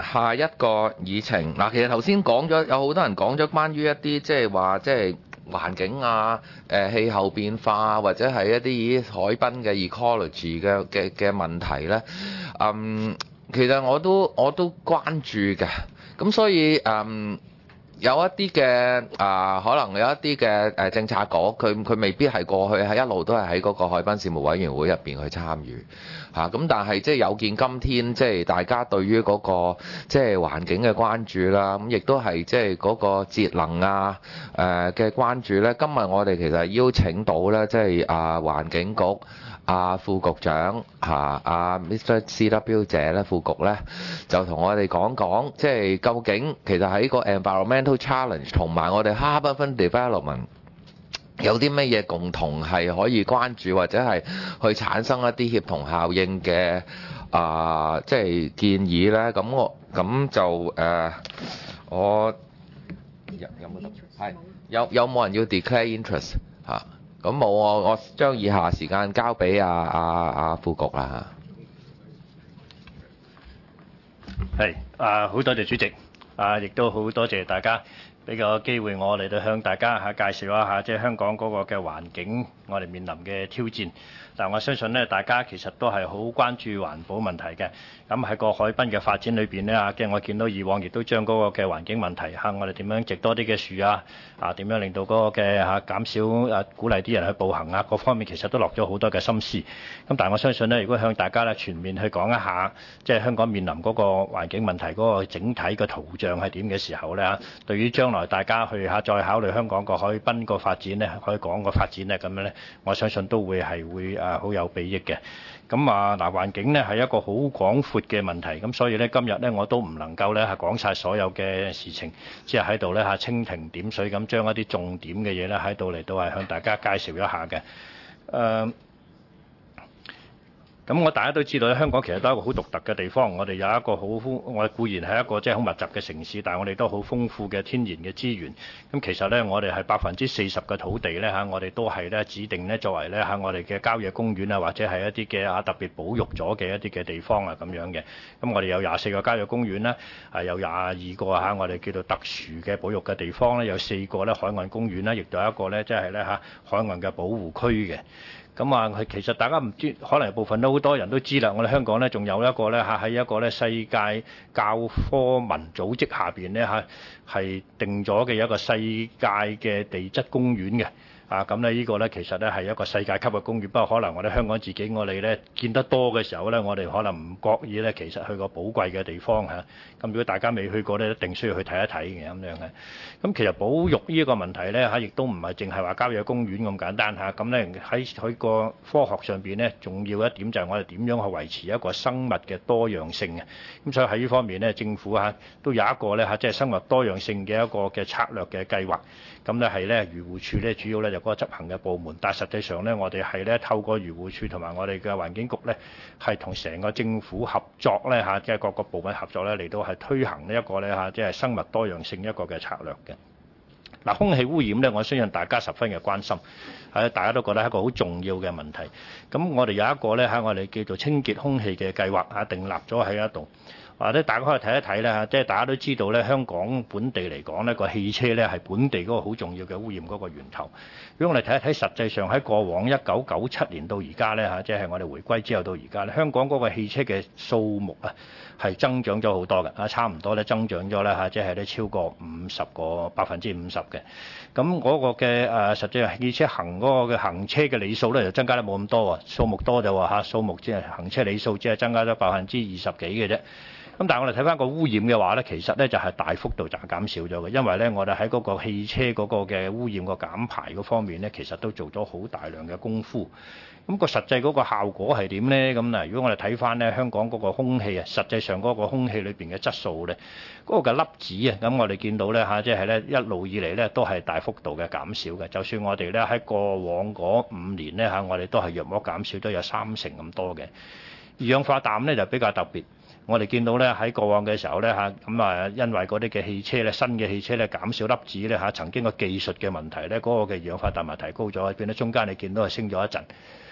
下一個議程嗱，其實頭先講咗，有好多人講咗關於一啲即係話即係環境啊、氣候變化啊，或者係一啲海濱嘅 ecology 嘅問題呢。其實我都關注嘅，咁所以有一啲嘅可能有一啲嘅政策局，佢未必係過去係一路都係喺嗰個海濱事務委員會入邊去參與嚇，咁但係即係有見今天，即係大家對於嗰個即係環境嘅關注啦，咁亦都係即係嗰個節能啊嘅關注咧。今日我哋其實邀請到咧，即係環境局副局長Mr. C.W. 謝咧，副局咧就同我哋講講，即係究竟其實喺個 environmental challenge 同埋我哋 Harbourfront development 有啲乜嘢共同係可以關注，或者係去產生一啲協同效應嘅即係建議咧。咁就我有冇得係有冇人要 declare interest 嚇？咁冇我將以下時間交俾副局啦嚇。係好多謝主席，亦都好多謝大家俾個機會我嚟到向大家介紹一下即係香港嗰個嘅環境，我哋面臨嘅挑戰。但我相信咧，大家其實都係好關注環保問題嘅。咁喺個海濱嘅發展裏邊呢，我見到以往亦都將嗰個嘅環境問題我哋點樣植多啲嘅樹點樣令到嗰個嘅減少鼓勵啲人去步行各方面其實都落咗好多嘅心思。咁但係我相信呢，如果向大家咧全面去講一下，即係香港面臨嗰個環境問題嗰個整體嘅圖像係點嘅時候呢，對於將來大家去再考慮香港個海濱個發展呢，可以講個發展呢，咁樣呢，我相信都會好有裨益嘅。咁環境呢係一個好廣闊嘅問題，咁所以呢，今日呢我都唔能夠呢講晒所有嘅事情，只係喺度呢蜻蜓點水咁將一啲重點嘅嘢呢喺度嚟到係向大家介紹一下嘅。咁大家都知道咧，香港其實都係一個好獨特嘅地方。我哋有一個我哋固然係一個即係好密集嘅城市，但係我哋都好豐富嘅天然嘅資源。咁其實呢，我哋係40%嘅土地呢，我哋都係呢指定呢作為呢我哋嘅郊野公園或者係一啲嘅特別保育咗嘅一啲嘅地方咁樣嘅。咁我哋有24個郊野公園啦，有22個我哋叫做特殊嘅保育嘅地方呢，有4個呢海岸公園啦，亦都有一個呢即係呢海岸嘅保護區嘅。咁其實大家唔知，可能部分都好多人都知啦。我哋香港呢，仲有一個呢喺一個呢世界教科文組織下邊呢係定咗嘅一個世界嘅地質公園嘅。咁呢個呢，其實呢係一個世界級嘅公園，不過可能我哋香港自己我哋呢見得多嘅時候呢，我哋可能唔覺意呢，其實去個寶貴嘅地方咁如果大家未去過呢，一定需要去睇一睇嘅咁樣嘅。咁其實保育呢個問題呢，亦都唔係淨係話郊野公園咁簡單咁呢喺佢個科學上邊呢，重要一點就係我哋點樣去維持一個生物嘅多樣性嘅。咁所以喺呢方面呢，政府都有一個呢即係生物多樣性嘅一個嘅策略嘅計劃。咁呢係呢漁護署呢，主要呢就嗰個執行嘅部門，但係實際上呢，我哋係呢透過漁護署同埋我哋嘅環境局呢，係同成個政府合作呢即係各個部門合作呢嚟到係推行呢一個呢即係生物多樣性一個嘅策略嘅。空氣污染呢，我相信大家十分嘅關心，大家都覺得係一個好重要嘅問題。咁我哋有一個呢我哋叫做清潔空氣嘅計劃訂立咗喺一度。或者大家可以睇一睇啦，即係大家都知道咧，香港本地嚟講呢個汽車咧係本地嗰個好重要嘅污染嗰個源頭。如果我哋睇一睇，實際上喺過往1997年到而家咧即係我哋回歸之後到而家咧，香港嗰個汽車嘅數目係增長咗好多嘅，差唔多咧增長咗咧即係咧超過50%嘅。咁嗰個嘅實際上汽車行嗰個嘅行車嘅里數咧就增加得冇咁多喎，數目多就話數目即係行車里數只係增加咗20%幾嘅啫。咁但係我哋睇翻個污染嘅話呢，其實呢就係大幅度減少咗嘅，因為呢我哋喺嗰個汽車嗰個嘅污染個減排嗰方面呢，其實都做咗好大量嘅功夫。咁個實際嗰個效果係點呢？咁嗱，如果我哋睇翻呢香港嗰個空氣實際上嗰個空氣裏邊嘅質素呢，嗰個嘅粒子咁我哋見到呢即係呢一路以嚟呢都係大幅度嘅減少嘅。就算我哋呢喺過往嗰5年呢我哋都係約莫減少都有30%咁多嘅。二氧化氮呢就比較特別。我哋見到咧喺過往嘅時候咧因為嗰啲嘅汽車咧，新嘅汽車咧減少粒子咧曾經個技術嘅問題咧，嗰個嘅二氧化氮提高咗，變咗中間你見到係升咗一陣。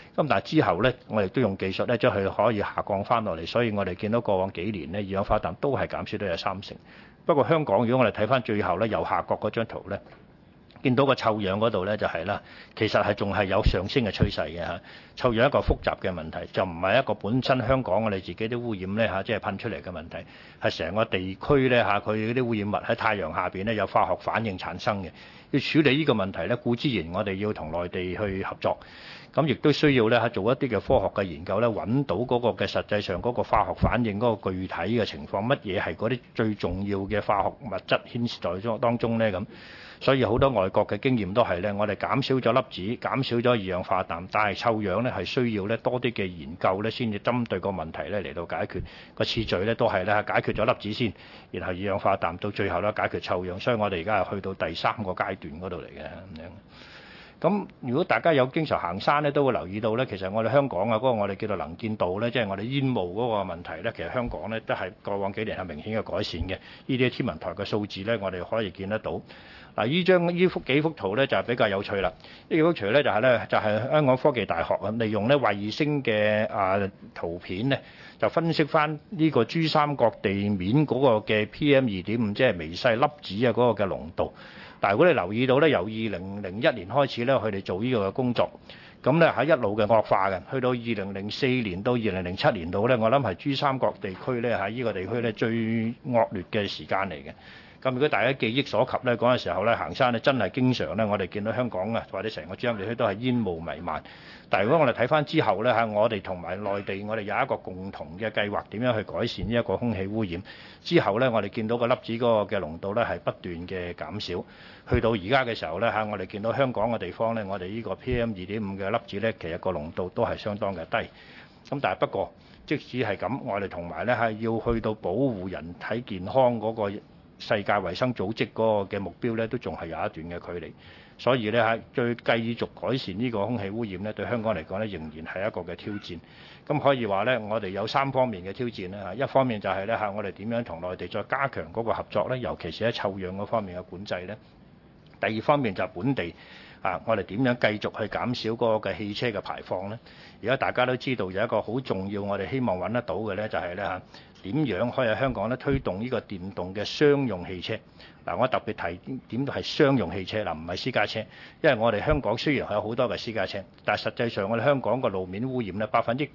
咁但係之後呢，我哋都用技術呢將佢可以下降翻落嚟，所以我哋見到過往幾年呢，二氧化氮都係減少到有30%。不過香港如果我哋睇翻最後呢，右下角嗰張圖呢，見到個臭氧嗰度呢，就係啦，其實係仲係有上升嘅趨勢嘅嚇。臭氧一個複雜嘅問題，就唔係一個本身香港我哋自己啲污染呢，嚇，即係噴出嚟嘅問題，係成個地區呢，嚇，佢嗰啲污染物喺太陽下邊呢有化學反應產生嘅。要處理呢個問題呢，固之然我哋要同內地去合作，咁亦都需要呢做一啲嘅科學嘅研究呢，揾到嗰個嘅實際上嗰個化學反應嗰個具體嘅情況，乜嘢係嗰啲最重要嘅化學物質牽涉在當中呢咁。所以好多外國嘅經驗都係呢，我哋減少咗粒子，減少咗二氧化氮，但係臭氧呢係需要呢多啲嘅研究呢先至針對個問題呢嚟到解決。個次序呢都係呢解決咗粒子先，然後二氧化氮到最後呢解決臭氧。所以我哋而家係去到第3個階段嗰度嚟嘅咁樣。咁如果大家有經常行山咧，都會留意到咧，其實我哋香港啊嗰個我哋叫做能見度咧，即係我哋煙霧嗰個問題咧，其實香港咧都係過往幾年係明顯嘅改善嘅。呢啲天文台嘅數字咧，我哋可以見得到。嗱，呢幅幾幅圖咧就係比較有趣啦。呢幾幅圖咧就係香港科技大學啊，利用咧衛星嘅圖片咧，就分析翻呢個珠三角地面嗰個嘅 PM2.5，即係微細粒子啊嗰個嘅濃度。但係如果你留意到咧，由2001年開始咧，佢哋做呢個嘅工作，咁咧喺一路嘅惡化嘅，去到2004年到2007年度咧，我諗係珠三角地區咧喺呢個地區咧最惡劣嘅時間嚟嘅。咁如果大家記憶所及咧，嗰陣時候咧行山咧真係經常咧，我哋見到香港啊或者成個珠江地區都係煙霧彌漫。但係如果我哋睇翻之後咧我哋同埋內地，我哋有一個共同嘅計劃，點樣去改善呢一個空氣污染。之後咧，我哋見到個粒子嗰個嘅濃度咧係不斷嘅減少，去到而家嘅時候咧我哋見到香港嘅地方咧，我哋呢個 PM2.5 嘅粒子咧，其實個濃度都係相當嘅低。咁但係不過，即使係咁，我哋同埋咧係要去到保護人體健康嗰個世界衛生組織嗰個嘅目標咧，都仲係有一段嘅距離。所以咧再繼續改善呢個空氣污染咧，對香港嚟講咧，仍然係一個嘅挑戰。咁可以話咧，我哋有3方面嘅挑戰咧。一方面就係咧我哋點樣同內地再加強嗰個合作咧，尤其是喺臭氧嗰方面嘅管制咧。第二方面就係本地我哋點樣繼續去減少嗰個嘅汽車嘅排放咧？而家大家都知道有一個好重要，我哋希望揾得到嘅咧，就係咧點樣可以喺香港咧推動呢個電動嘅商用汽車。我特別提點係商用汽車唔係私家車，因為我哋香港雖然有好多嘅私家車，但係實際上我哋香港個路面污染咧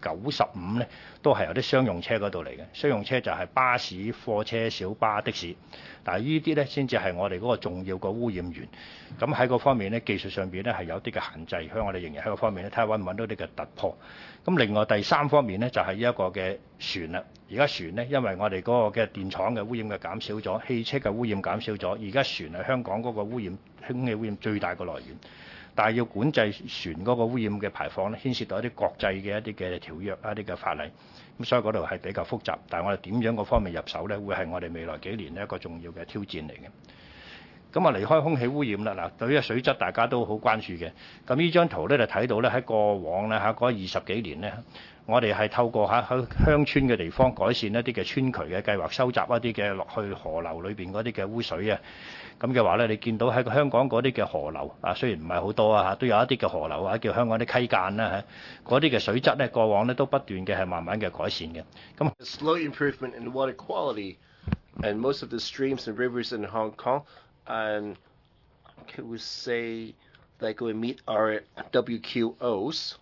95%咧都係由啲商用車嗰度嚟嘅。商用車就係巴士、貨車、小巴、的士，但係呢啲咧先至係我哋嗰個重要個污染源。咁喺嗰方面咧，技術上邊咧係有啲嘅限制，所以我哋仍然喺嗰方面咧睇下揾唔揾到啲嘅突破。咁另外第3方面咧就係一個嘅船啦。而家船咧，因為我哋嗰個嘅電廠嘅污染嘅減少咗，汽車嘅污染減少咗，而家船係香港嗰個污染空氣污染最大嘅來源。但係要管制船嗰個污染嘅排放咧，牽涉到一啲國際嘅一啲嘅條約、一啲嘅法例。咁所以嗰度係比較複雜。但係我哋點樣嗰方面入手咧，會係我哋未來幾年一個重要嘅挑戰嚟嘅。咁離開空氣污染啦，嗱，對於水質大家都好關注嘅。咁呢張圖咧就睇到咧喺過往咧嗰20幾年咧，我哋係透過喺鄉村嘅地方改善一啲嘅村渠嘅計劃，收集一啲嘅落去河流裏邊嗰啲嘅污水啊。咁嘅話咧，你見到喺香港嗰啲嘅河流雖然唔係好多都有一啲嘅河流叫香港啲溪澗啦嗰啲嘅水質咧過往咧都不斷嘅係慢慢嘅改善嘅。咁 slow improvement in water quality and most of the streams and rivers in Hong Kong, and can we say like we meet our WQOs?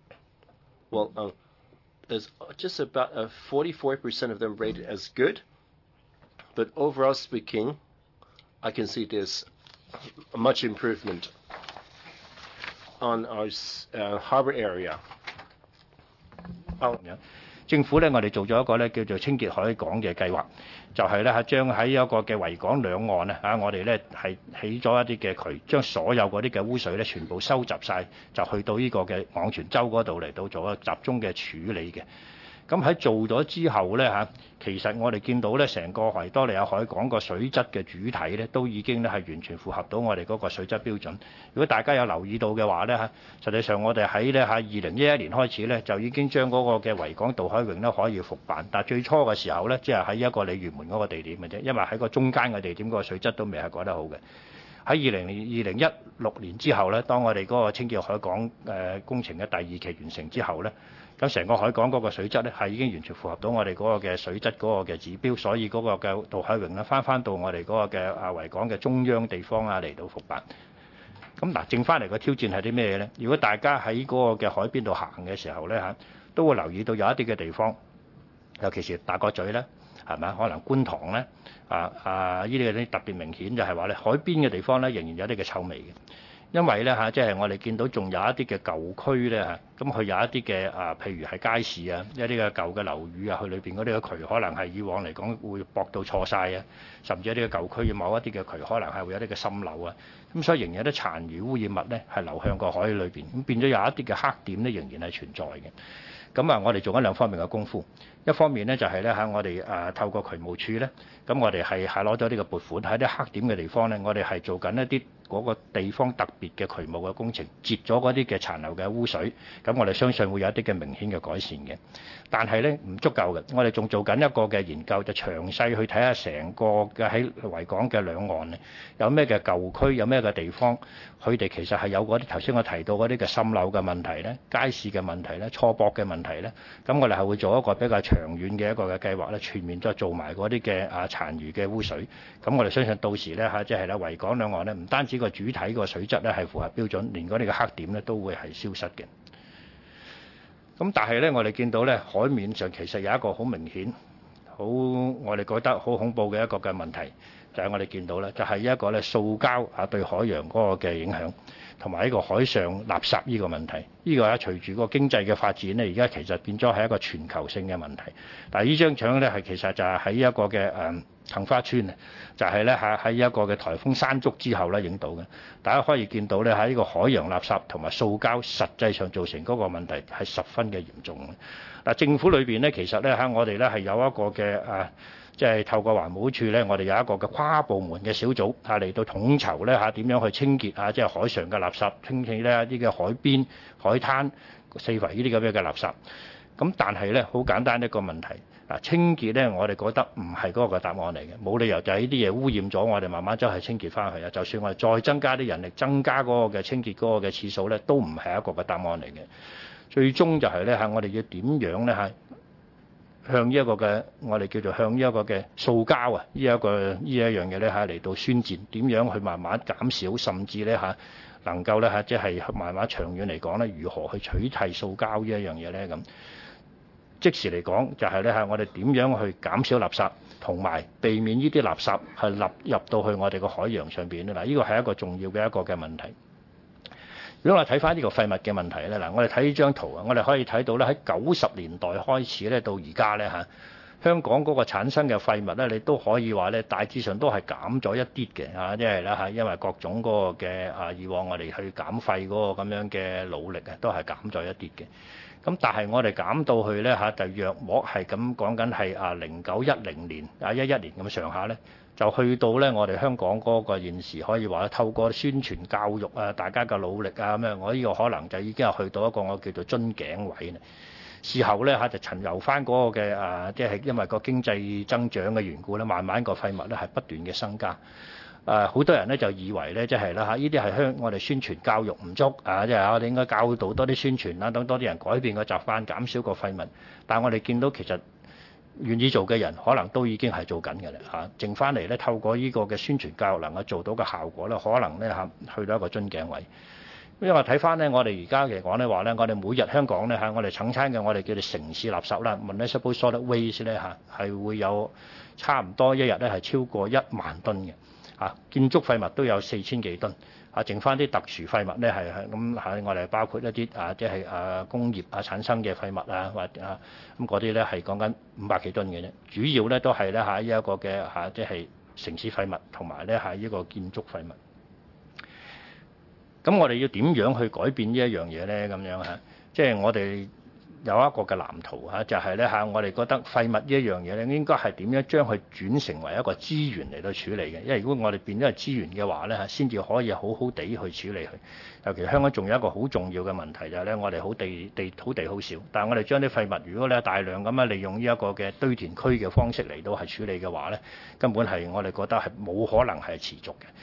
Well, there's just about 44% of them rated as good, but overall speaking, I can see there's much improvement on our harbour area. 政府咧，我哋做咗一個咧叫做清潔海港嘅計劃，就係咧將喺一個嘅維港兩岸我哋咧係起咗一啲嘅渠，將所有嗰啲嘅污水咧全部收集晒，就去到呢個嘅昂船洲嗰度嚟到做一個集中嘅處理嘅。咁喺做咗之後咧其實我哋見到咧成個維多利亞海港個水質嘅主體咧都已經咧係完全符合到我哋嗰個水質標準。如果大家有留意到嘅話咧實際上我哋喺咧2011年開始咧就已經將嗰個嘅維港渡海泳咧可以復辦，但係最初嘅時候咧即係喺一個鯉魚門嗰個地點嘅啫，因為喺個中間嘅地點嗰個水質都未係改得好嘅。 喺2016年之後咧，當我哋嗰個清潔海港工程嘅第2期完成之後咧，咁成個海港嗰個水質咧係已經完全符合到我哋嗰個嘅水質嗰個嘅指標，所以嗰個嘅渡海泳咧翻到我哋嗰個嘅維港嘅中央地方嚟到復辦。咁嗱，剩翻嚟個挑戰係啲咩咧？如果大家喺嗰個嘅海邊度行嘅時候咧都會留意到有一啲嘅地方，尤其是大角咀咧，係咪？可能觀塘咧，呢啲特別明顯就係話咧，海邊嘅地方咧仍然有啲嘅臭味嘅。因為咧即係我哋見到仲有一啲嘅舊區咧咁佢有一啲嘅譬如係街市啊，一啲嘅舊嘅樓宇啊，佢裏邊嗰啲嘅渠可能係以往嚟講會駁到錯晒啊，甚至一啲嘅舊區某一啲嘅渠可能係會有啲嘅滲漏啊，咁所以仍然有啲殘餘污染物咧係流向個海裏邊，咁變咗有一啲嘅黑點咧仍然係存在嘅。咁我哋做緊2方面嘅功夫，一方面咧就係咧我哋透過渠務處咧，咁我哋係攞咗呢個撥款喺啲黑點嘅地方咧，我哋係做緊一啲嗰個地方特別嘅渠務嘅工程，截咗嗰啲嘅殘留嘅污水，咁我哋相信會有一啲嘅明顯嘅改善嘅。但係咧唔足夠嘅，我哋仲做緊一個嘅研究，就詳細去睇下成個嘅喺維港嘅兩岸咧，有咩嘅舊區，有咩嘅地方，佢哋其實係有嗰啲頭先我提到嗰啲嘅滲漏嘅問題咧、街市嘅問題咧、錯駁嘅問題咧，咁我哋係會做一個比較長遠嘅一個嘅計劃咧，全面再做埋嗰啲嘅殘餘嘅污水。咁我哋相信到時咧即係咧維港兩岸咧，唔單止個主體個水質咧係符合標準，連嗰啲嘅黑點咧都會係消失嘅。咁但係咧，我哋見到咧海面上其實有一個好明顯、我哋覺得好恐怖嘅一個嘅問題，就係我哋見到咧，就係一個咧塑膠對海洋嗰個嘅影響，同埋呢個海上垃圾呢個問題。呢個隨住個經濟嘅發展咧，而家其實變咗係一個全球性嘅問題。但係呢張相咧其實就係喺一個嘅杏花村就係咧喺一個嘅颱風山竹之後咧影到嘅。大家可以見到咧喺呢個海洋垃圾同埋塑膠實際上造成嗰個問題係十分嘅嚴重嘅。嗱，政府裏邊咧其實咧我哋咧係有一個嘅即係透過環保署咧，我哋有一個嘅跨部門嘅小組嚟到統籌咧點樣去清潔即係海上嘅垃圾，清潔呢一啲嘅海邊、海灘四圍呢啲咁樣嘅垃圾。咁但係咧好簡單一個問題，清潔咧我哋覺得唔係嗰個答案嚟嘅，冇理由就係呢啲嘢污染咗，我哋慢慢走去清潔翻去啊！就算我哋再增加啲人力，增加嗰個嘅清潔嗰個嘅次數咧，都唔係一個嘅答案嚟嘅。最終就係咧我哋要點樣咧向呢一個嘅我哋叫做向呢一個嘅塑膠呢一樣嘢咧嚟到宣戰，點樣去慢慢減少，甚至咧能夠咧即係慢慢長遠嚟講咧，如何去取締塑膠呢一樣嘢咧咁。即時嚟講就係咧我哋點樣去減少垃圾，同埋避免呢啲垃圾係納入到去我哋個海洋上邊咧。嗱，呢個係一個重要嘅一個嘅問題。如果我睇翻呢個廢物嘅問題咧，我哋睇呢張圖我哋可以睇到咧喺90年代開始咧到而家咧香港嗰個產生嘅廢物咧，你都可以話咧大致上都係減咗一啲嘅即係咧因為各種嗰個嘅以往我哋去減廢嗰個咁樣嘅努力都係減咗一啲嘅。咁但係我哋減到去咧就約莫係咁講緊係0910年11年咁上下咧，就去到咧我哋香港嗰個現時可以話透過宣傳教育大家嘅努力咁樣，我呢個可能就已經係去到一個我叫做樽頸位啦。事後咧就巡遊翻嗰個嘅即係因為個經濟增長嘅緣故咧，慢慢個廢物咧係不斷嘅增加。好多人咧就以為咧即係呢啲係我哋宣傳教育唔足即係我哋應該教導多啲宣傳等多啲人改變個習慣，減少個廢物。但係我哋見到其實願意做嘅人可能都已經係做緊嘅啦剩翻嚟咧透過呢個嘅宣傳教育能夠做到嘅效果咧，可能咧去到一個樽頸位。因為睇翻咧，我哋而家嚟講咧話咧，我哋每日香港咧我哋產生嘅我哋叫做城市垃圾啦 municipal solid waste 咧係會有差唔多一日咧係超過1萬噸嘅。建築廢物都有4000幾噸，剩翻啲特殊廢物咧係咁我哋包括一啲即係工業產生嘅廢物或者咁嗰啲咧係講緊500幾噸嘅啫，主要咧都係咧呢一個嘅即係城市廢物同埋咧呢個建築廢物。咁我哋要點樣去改變呢一樣嘢咧？咁樣即係我哋有一個嘅藍圖就係咧我哋覺得廢物呢一樣嘢咧，應該係點樣將佢轉成為一個資源嚟到處理嘅？因為如果我哋變咗係資源嘅話咧先至可以好好地去處理佢。尤其香港仲有一個好重要嘅問題就係咧，我哋土地好少，但係我哋將啲廢物如果咧大量咁利用呢一個嘅堆填區嘅方式嚟到係處理嘅話咧，根本係我哋覺得係冇可能係持續嘅。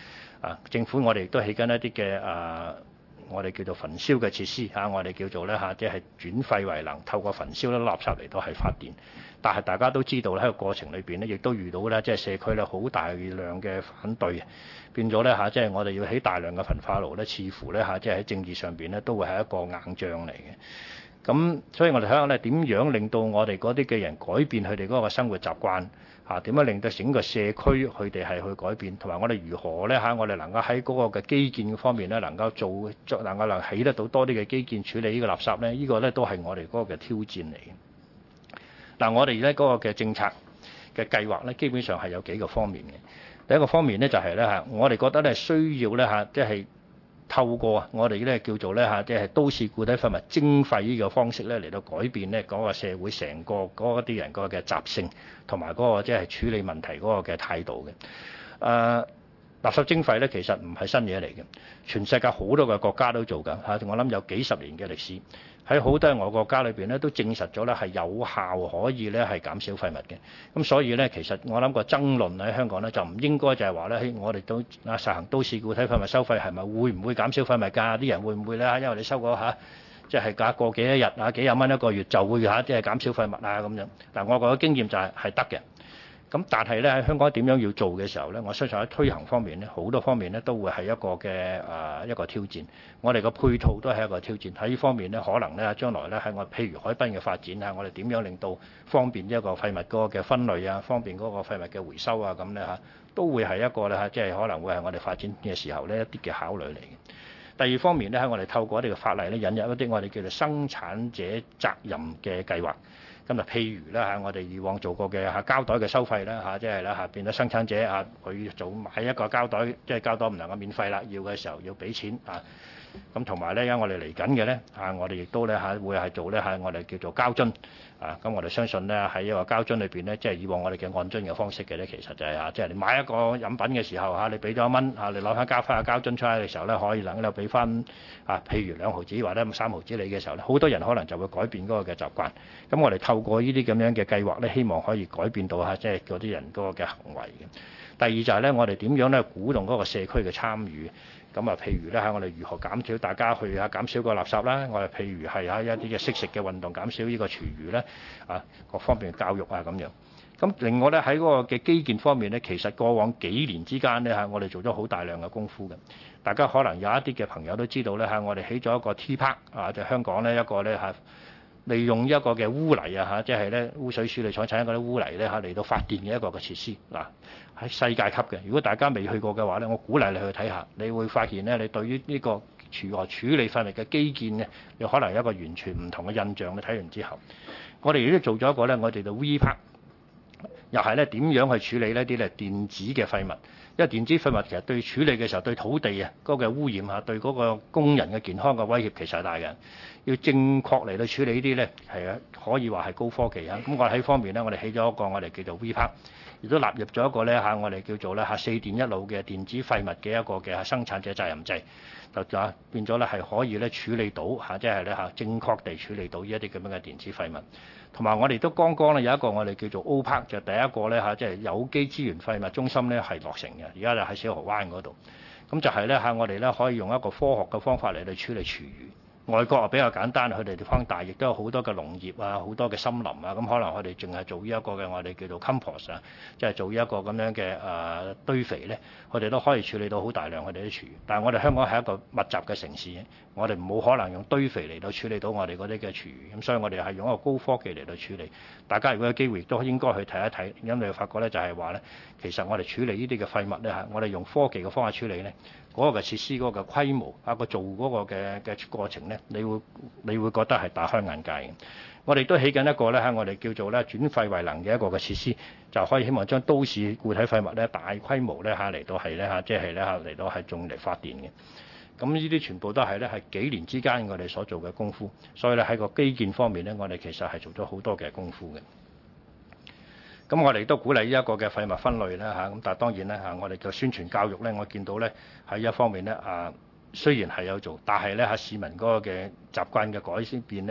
政府我哋亦都起緊一啲嘅我哋叫做焚燒嘅設施我哋叫做咧即係轉廢為能，透過焚燒啲垃圾嚟到係發電。但係大家都知道咧喺個過程裏邊咧，亦都遇到咧即係社區咧好大量嘅反對，變咗咧即係我哋要起大量嘅焚化爐咧，似乎咧即係喺政治上邊咧都會係一個硬仗嚟嘅。咁所以我哋睇下咧點樣令到我哋嗰啲嘅人改變佢哋嗰個生活習慣點樣令到整個社區佢哋係去改變，同埋我哋如何咧我哋能夠喺嗰個嘅基建方面咧能夠能夠起得到多啲嘅基建處理呢個垃圾咧，呢個咧都係我哋嗰個嘅挑戰嚟嘅。我哋咧嗰個嘅政策嘅計劃咧，基本上係有幾個方面嘅。第一個方面咧就係咧我哋覺得咧需要咧即係透過我哋咧叫做咧即係都市固體廢物徵費呢個方式咧嚟到改變咧嗰個社會成個嗰啲人嗰個嘅習性，同埋嗰個即係處理問題嗰個嘅態度嘅。垃圾徵費咧其實唔係新嘢嚟嘅，全世界好多個國家都做緊我諗有幾十年嘅歷史。喺好多外國國家裏邊咧都證實咗咧係有效可以咧係減少廢物嘅。咁所以咧其實我諗個爭論喺香港咧就唔應該就係話咧我哋都實行都市固體廢物收費係咪會唔會減少廢物㗎？啲人會唔會咧因為你收嗰即係過幾多日幾廿蚊一個月就會即係減少廢物咁樣。我覺得經驗就係得嘅。咁但係咧喺香港點樣要做嘅時候咧，我相信喺推行方面咧，好多方面咧都會係一個嘅一個挑戰。我哋個配套都係一個挑戰。喺呢方面咧，可能咧將來咧喺我譬如海濱嘅發展我哋點樣令到方便一個廢物嗰個嘅分類方便嗰個廢物嘅回收咁咧都會係一個咧即係可能會係我哋發展嘅時候呢一啲嘅考慮嚟嘅。第二方面咧，喺我哋透過一啲嘅法例咧引入一啲我哋叫做生產者責任嘅計劃。咁譬如咧我哋以往做過嘅膠袋嘅收費啦即係咧變咗生產者佢買一個膠袋，即係膠袋唔能夠免費啦，要嘅時候要俾錢咁同埋咧，我哋嚟緊嘅咧我哋亦都咧會係做咧我哋叫做膠樽咁我哋相信咧喺一個膠樽裏邊咧，即係以往我哋嘅按樽嘅方式嘅咧，其實就係即係你買一個飲品嘅時候你俾咗1蚊你攞翻交翻個膠樽出嚟嘅時候咧，可以能夠俾翻譬如2毫子或者3毫子你嘅時候咧，好多人可能就會改變嗰個嘅習慣。咁我哋透過呢啲咁樣嘅計劃咧，希望可以改變到即係嗰啲人嗰個嘅行為嘅。第二就係咧，我哋點樣咧鼓動嗰個社區嘅參與。咁譬如咧我哋如何減少大家去減少個垃圾啦，我哋譬如係一啲嘅惜食嘅運動，減少呢個廚餘咧各方面嘅教育咁樣。咁另外咧喺嗰個嘅基建方面咧，其實過往幾年之間咧我哋做咗好大量嘅功夫嘅。大家可能有一啲嘅朋友都知道咧我哋起咗一個 T-Park 就香港咧一個咧利用一個嘅污泥即係咧污水處理廠產嗰啲污泥咧嚟到發電嘅一個嘅設施喺世界級嘅。如果大家未去過嘅話咧，我鼓勵你去睇下，你會發現咧你對於呢個如何處理廢物嘅基建咧，你可能有一個完全唔同嘅印象。你睇完之後，我哋亦都做咗一個咧，我哋叫 V-Park， 又係咧點樣去處理呢啲咧電子嘅廢物。因為電子廢物其實對處理嘅時候對土地嗰個污染對嗰個工人嘅健康嘅威脅其實係大嘅。要正確嚟到處理呢啲咧係可以話係高科技咁我喺方面咧，我哋起咗一個我哋叫做 V-Park， 亦都納入咗一個咧我哋叫做咧4電一腦嘅電子廢物嘅一個嘅生產者責任制，就變咗咧係可以咧處理到即係咧正確地處理到呢一啲咁樣嘅電子廢物。同埋我哋都剛剛咧有一個我哋叫做 O-Park， 就第一個咧即係有機資源廢物中心咧係落成嘅，而家就喺小蠔灣嗰度。咁就係咧我哋咧可以用一個科學嘅方法嚟去處理廚餘。外國比較簡單，佢哋地方大，亦都有好多嘅農業好多嘅森林咁可能佢哋淨係做呢一個嘅我哋叫做 compost 即係做一個咁樣嘅堆肥咧，佢哋都可以處理到好大量佢哋啲廚餘。但係我哋香港係一個密集嘅城市，我哋冇可能用堆肥嚟到處理到我哋嗰啲嘅廚餘，咁所以我哋係用一個高科技嚟到處理。大家如果有機會亦都應該去睇一睇，因為你發覺咧就係話咧，其實我哋處理呢啲嘅廢物咧我哋用科技嘅方法處理咧。嗰個嘅設施嗰個嘅規模個做嗰個嘅過程咧，你會覺得係大開眼界嘅。我哋都起緊一個咧我哋叫做咧轉廢為能嘅一個嘅設施，就可以希望將都市固體廢物咧大規模咧嚟到係咧即係咧嚟到係用嚟發電嘅。咁呢啲全部都係咧係幾年之間我哋所做嘅功夫，所以咧喺個基建方面咧，我哋其實係做咗好多嘅功夫嘅。咁我哋都鼓勵呢一個嘅廢物分類啦咁但係當然咧我哋嘅宣傳教育咧，我見到咧喺一方面咧雖然係有做，但係咧市民嗰個嘅習慣嘅改變咧，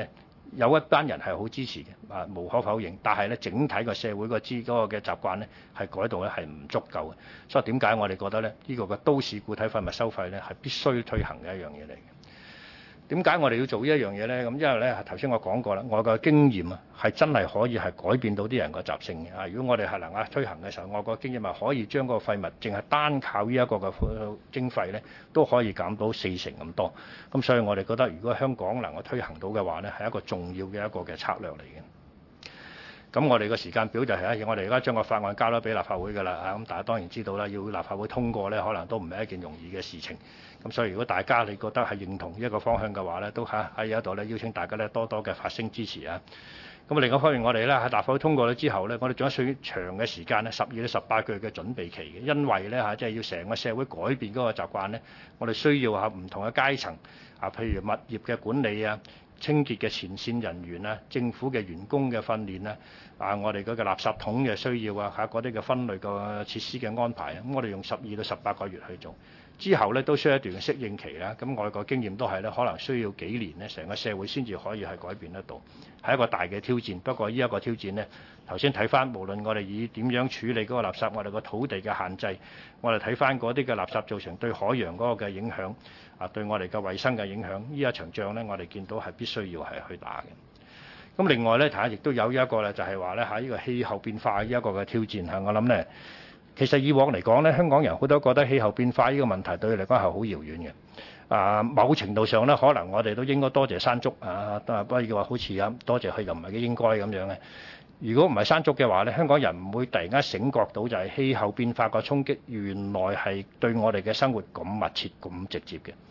有一班人係好支持嘅，無可否認。但係咧，整體個社會個嗰個嘅習慣咧，係改動咧係唔足夠嘅。所以點解我哋覺得咧，呢個嘅都市固體廢物收費咧係必須推行嘅一樣嘢嚟嘅。點解我哋要做呢一樣嘢呢？咁因為咧頭先我講過啦，我嘅經驗啊係真係可以係改變到啲人個習性嘅。如果我哋係能夠推行嘅時候，我個經驗係可以將個廢物淨係單靠呢一個嘅徵費呢，都可以減到40%咁多。咁所以我哋覺得，如果香港能夠推行到嘅話呢，係一個重要嘅一個嘅策略嚟嘅。咁我哋個時間表就係我哋而家將個法案交咗俾立法會㗎啦。咁大家當然知道啦，要立法會通過呢，可能都唔係一件容易嘅事情。咁所以如果大家你覺得係認同一個方向嘅話呢，都喺呢度呢邀請大家呢多多嘅發聲支持啊。咁另一方面，我哋呢喺立法會通過咗之後呢，我哋仲有需要長嘅時間呢12到18個月嘅準備期嘅，因為呢即係要成個社會改變嗰個習慣呢，我哋需要唔同嘅階層譬如物業嘅管理啊、清潔嘅前線人員啊、政府嘅員工嘅訓練啊、我哋嗰個垃圾桶嘅需要啊、嗰啲嘅分類嘅設施嘅安排啊，咁我哋用12到18個月去做。之後咧都需要一段適應期啦，咁我個經驗都係咧，可能需要幾年咧，成個社會先至可以係改變得到，係一個大嘅挑戰。不過呢一個挑戰呢，頭先睇翻，無論我哋以點樣處理嗰個垃圾，我哋個土地嘅限制，我哋睇翻嗰啲嘅垃圾造成對海洋嗰個嘅影響，對我哋嘅衞生嘅影響，呢一場仗呢，我哋見到係必須要係去打嘅。咁另外呢，睇下亦都有一個咧，就係話咧喺呢個氣候變化呢一個嘅挑戰嚇，我諗呢。其實以往嚟講咧，香港人好多覺得氣候變化呢個問題對佢嚟講係好遙遠嘅。某程度上咧，可能我哋都應該多謝山竹不過話好似多謝佢又唔係幾應該咁樣嘅。如果唔係山竹嘅話咧，香港人唔會突然間醒覺到就係氣候變化個衝擊原來係對我哋嘅生活咁密切、咁直接嘅。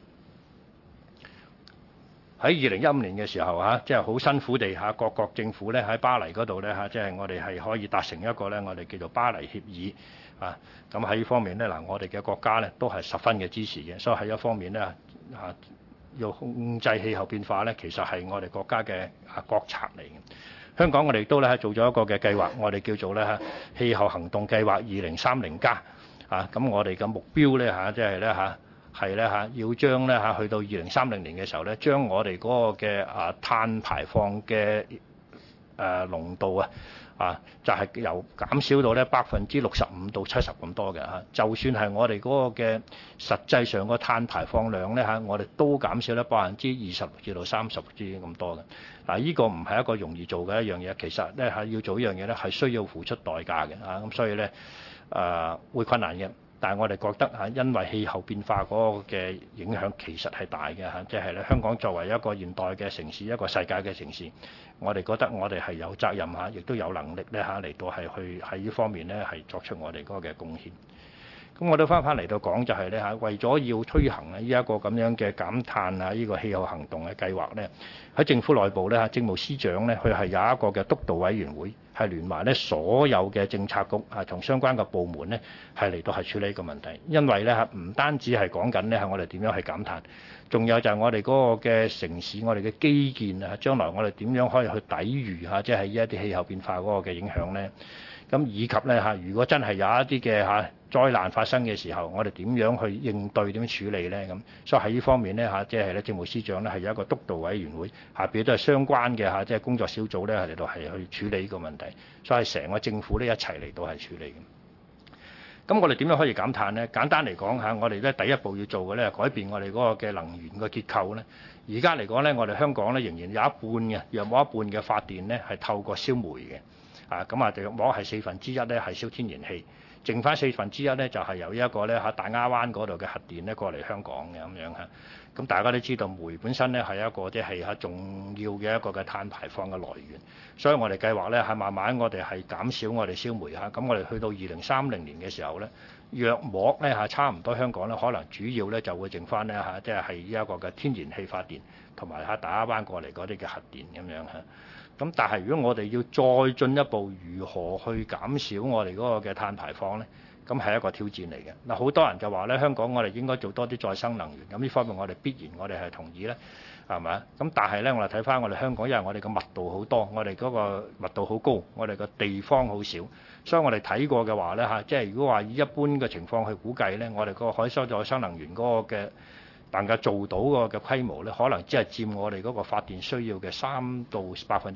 喺2015年嘅時候即係好辛苦地各國政府咧喺巴黎嗰度咧即係我哋係可以達成一個咧我哋叫做巴黎協議咁喺呢方面咧我哋嘅國家咧都係十分嘅支持嘅，所以喺一方面咧要控制氣候變化咧，其實係我哋國家嘅國策嚟嘅。香港我哋都咧做咗一個嘅計劃，我哋叫做咧氣候行動計劃2030+咁我哋嘅目標咧即係咧係咧要將咧去到2030年嘅時候咧，將我哋嗰個嘅碳排放嘅濃度就係由減少到咧65%到70%咁多嘅就算係我哋嗰個嘅實際上個碳排放量咧我哋都減少咧20%至到30%咁多嘅。嗱，呢個唔係一個容易做嘅一樣嘢，其實咧要做呢樣嘢咧係需要付出代價嘅咁所以咧會困難嘅。但係我哋覺得因為氣候變化嗰個嘅影響其實係大嘅即係咧香港作為一個現代嘅城市，一個世界嘅城市，我哋覺得我哋係有責任亦都有能力咧嚟到係去喺呢方面咧係作出我哋嗰個嘅貢獻。咁我都翻嚟到講就係咧為咗要推行呢一個咁樣嘅減碳呢個氣候行動嘅計劃咧，喺政府內部咧政務司長咧佢係有一個嘅督導委員會，係聯埋咧所有嘅政策局同相關嘅部門咧係嚟到係處理呢個問題。因為咧唔單止係講緊咧係我哋點樣去減碳，仲有就係我哋嗰個嘅城市，我哋嘅基建將來我哋點樣可以去抵禦即係呢一啲氣候變化嗰個嘅影響咧。咁以及咧如果真係有一啲嘅災難發生嘅時候，我哋點樣去應對、點樣處理咧？咁所以喺呢方面咧即係咧政務司長咧係有一個督導委員會，下邊都係相關嘅即係工作小組咧嚟到係去處理呢個問題，所以成個政府呢一齊嚟到係處理嘅。咁我哋點樣可以減碳咧？簡單嚟講我哋咧第一步要做嘅咧，改變我哋嗰個嘅能源嘅結構咧。而家嚟講咧，我哋香港咧仍然有一半嘅，約莫一半嘅發電咧係透過燒煤嘅。就約莫係1/4咧係燒天然氣，剩翻1/4咧就係由一個咧大亞灣嗰度嘅核電咧過嚟香港嘅咁樣咁大家都知道煤本身咧係一個即係重要嘅一個嘅碳排放嘅來源，所以我哋計劃咧係慢慢我哋係減少我哋燒煤咁我哋去到2030年嘅時候咧，約莫咧差唔多香港咧可能主要咧就會剩翻咧即係呢一個嘅天然氣發電同埋大亞灣過嚟嗰啲嘅核電咁樣咁但係如果我哋要再進一步，如何去減少我哋嗰個嘅碳排放呢？咁係一個挑戰嚟嘅。嗱，好多人就話咧，香港我哋應該做多啲再生能源。咁呢方面我哋必然我哋係同意咧，係咪？咁但係咧，我哋睇翻我哋香港，因為我哋嘅密度好多，我哋嗰個密度好高，我哋個地方好少，所以我哋睇過嘅話咧即係如果話以一般嘅情況去估計咧，我哋個可再生能源嗰個嘅能夠做到個嘅規模咧，可能只係佔我哋嗰個發電需要嘅3%到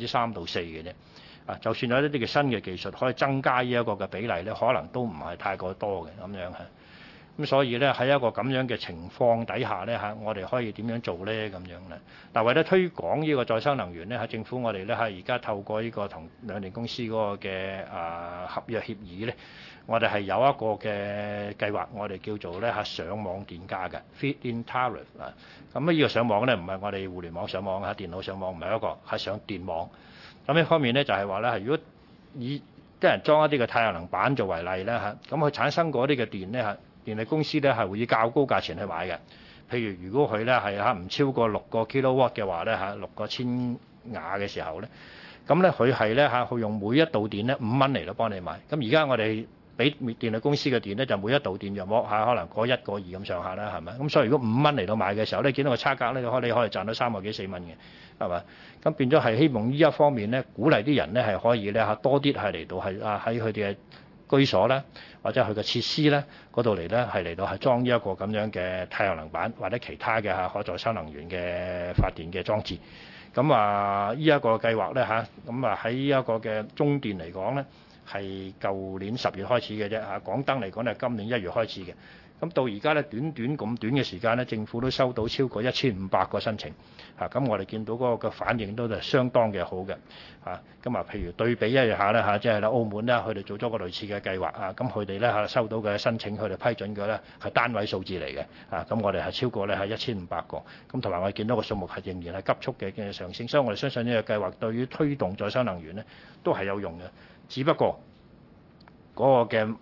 4%嘅啫。就算有一啲嘅新嘅技術可以增加呢一個嘅比例咧，可能都唔係太過多嘅咁樣嚇。咁所以咧喺一個咁樣嘅情況底下咧我哋可以點樣做咧咁樣咧？嗱，為咗推廣呢個再生能源咧，政府我哋咧而家透過呢個同兩電公司嗰個嘅合約協議咧，我哋係有一個嘅計劃，我哋叫做咧上網電價嘅 feed-in tariff 啊。咁呢個上網咧唔係我哋互聯網上網電腦上網，唔係一個係上電網。咁呢方面咧就係話咧，如果以啲人裝一啲嘅太陽能板做為例咧咁佢產生嗰啲嘅電咧電力公司咧係會以較高價錢去買嘅。譬如如果佢咧係唔超過6個 kilowatt 嘅話咧6個千瓦嘅時候咧，咁咧佢係咧佢用每一度電咧5蚊嚟到幫你買。咁而家我哋俾電力公司嘅電咧就每一度電約莫可能個1個2咁上下啦，係咪？咁所以如果5蚊嚟到買嘅時候咧，見到個差價咧，你可以賺到3個幾4蚊嘅，係咪？咁變咗係希望呢一方面咧，鼓勵啲人咧係可以咧多啲係嚟到係喺佢哋嘅居所咧，或者佢嘅設施咧嗰度嚟咧係嚟到係裝呢一個咁樣嘅太陽能板或者其他嘅可再生能源嘅發電嘅裝置。咁呢一個計劃咧咁喺呢一個嘅中電嚟講咧，係舊年10月開始嘅啫港燈嚟講係今年1月開始嘅。咁到而家咧短咁短嘅時間咧，政府都收到超過1500個申請咁我哋見到嗰個反應都係相當嘅好嘅咁譬如對比一下咧即係澳門咧，佢哋做咗個類似嘅計劃咁佢哋咧收到嘅申請，佢哋批准嘅咧係單位數字嚟嘅咁我哋係超過咧係1500個咁，同埋我哋見到個數目係仍然係急速嘅上升，所以我哋相信呢個計劃對於推動再生能源咧都係有用嘅，只不過嗰個嘅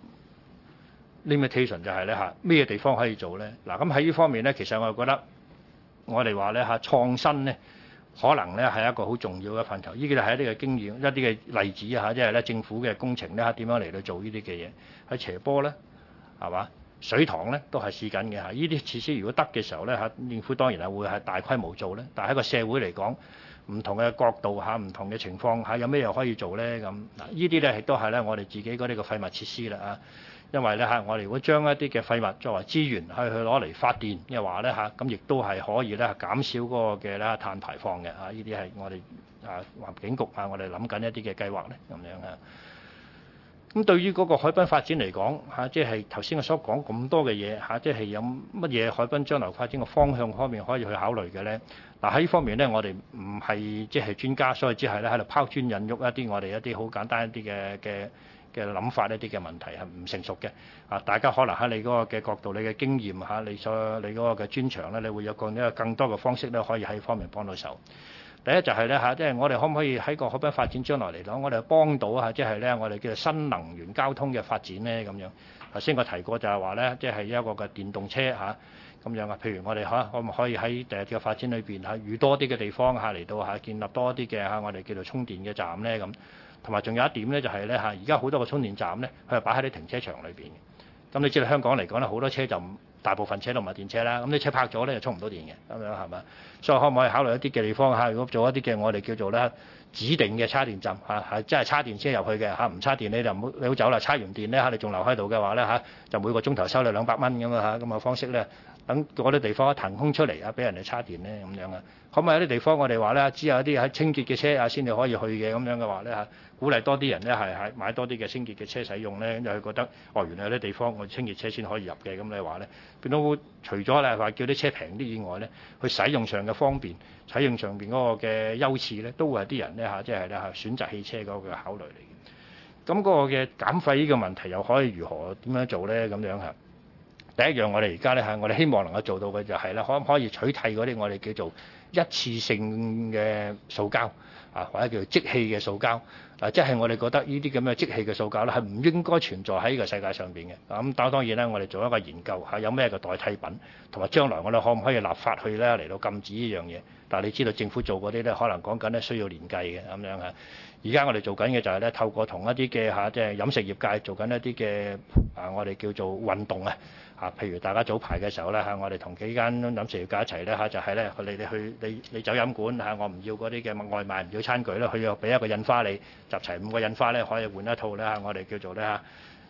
limitation 就係咧咩地方可以做咧？嗱，咁喺呢方面咧，其實我覺得我哋話咧創新咧，可能咧係一個好重要嘅範疇。呢個就係一啲嘅經驗，一啲嘅例子即係咧政府嘅工程咧點樣嚟到做呢啲嘅嘢。喺斜坡咧，係嘛？水塘咧都係試緊嘅呢啲設施如果得嘅時候咧政府當然係會係大規模做咧。但係喺個社會嚟講，唔同嘅角度唔同嘅情況有咩嘢可以做咧？咁嗱，呢啲咧亦都係咧我哋自己嗰啲嘅廢物設施啦因為咧我哋如果將一啲嘅廢物作為資源去攞嚟發電嘅話咧咁亦都係可以咧減少嗰個嘅碳排放嘅呢啲係我哋環境局我哋諗緊一啲嘅計劃咧咁樣咁對於嗰個海濱發展嚟講即係頭先我所講咁多嘅嘢即係有乜嘢海濱將來發展嘅方向方面可以去考慮嘅咧？嗱，喺呢方面咧，我哋唔係即係專家，所以只係咧喺度拋磚引玉一啲我哋一啲好簡單一啲嘅諗法，一啲嘅問題係唔成熟嘅大家可能喺你嗰個嘅角度、你嘅經驗你嗰個嘅專長咧，你會有更多嘅方式咧，可以喺呢方面幫到手。第一就係咧即係我哋可唔可以喺個海濱發展將來嚟講，我哋幫到即係咧我哋叫做新能源交通嘅發展咧咁樣。頭先我提過就係話咧，即係一個嘅電動車咁樣譬如我哋可唔可以喺第日嘅發展裏邊預多啲嘅地方嚟到建立多啲嘅我哋叫做充電嘅站咧咁。同埋仲有一點咧，就係咧而家好多個充電站咧，佢係擺喺啲停車場裏邊嘅。咁你知道香港嚟講咧，好多車就大部分車都唔係電車啦。咁啲車泊咗咧，就充唔到電嘅，咁樣係咪？所以可唔可以考慮一啲嘅地方如果做一啲嘅我哋叫做咧指定嘅叉電站即係叉電先入去嘅唔叉電你就你好走啦。叉完電咧你仲留喺度嘅話咧就每個鐘頭收你200蚊咁咁嘅方式咧，等嗰啲地方騰空出嚟俾人哋叉電咧咁樣可唔可以有啲地方我哋話咧，只有一啲喺清潔嘅車先至可以去嘅咁樣嘅話咧鼓勵多啲人咧係買多啲嘅清潔嘅車使用咧，因為佢覺得原來有啲地方我清潔車先可以入嘅，咁你話咧變到除咗咧話叫啲車平啲以外咧，佢使用上嘅方便、使用上邊嗰個嘅優次咧，都會係啲人咧即係咧選擇汽車嗰個考慮嚟嘅。咁嗰個嘅減費呢個問題又可以如何點樣做咧？咁樣第一樣我哋而家咧我哋希望能夠做到嘅就係咧，可唔可以取締嗰啲我哋叫做一次性嘅塑膠或者叫做即棄嘅塑膠即係我哋覺得呢啲咁嘅即棄嘅塑膠咧係唔應該存在喺呢個世界上邊嘅。咁當然咧，我哋做一個研究有咩嘅代替品，同埋將來我哋可唔可以立法去咧嚟到禁止呢樣嘢？但係你知道政府做嗰啲咧，可能講緊咧需要年計嘅咁樣而家我哋做緊嘅就係咧，透過同一啲嘅即係飲食業界做緊一啲嘅我哋叫做運動譬如大家早排嘅時候咧我哋同幾間飲食業界一齊咧就係咧你走飲館我唔要嗰啲嘅外賣，唔要餐具咧，佢要俾一個印花你，集齊5個印花咧可以換一套咧我哋叫做咧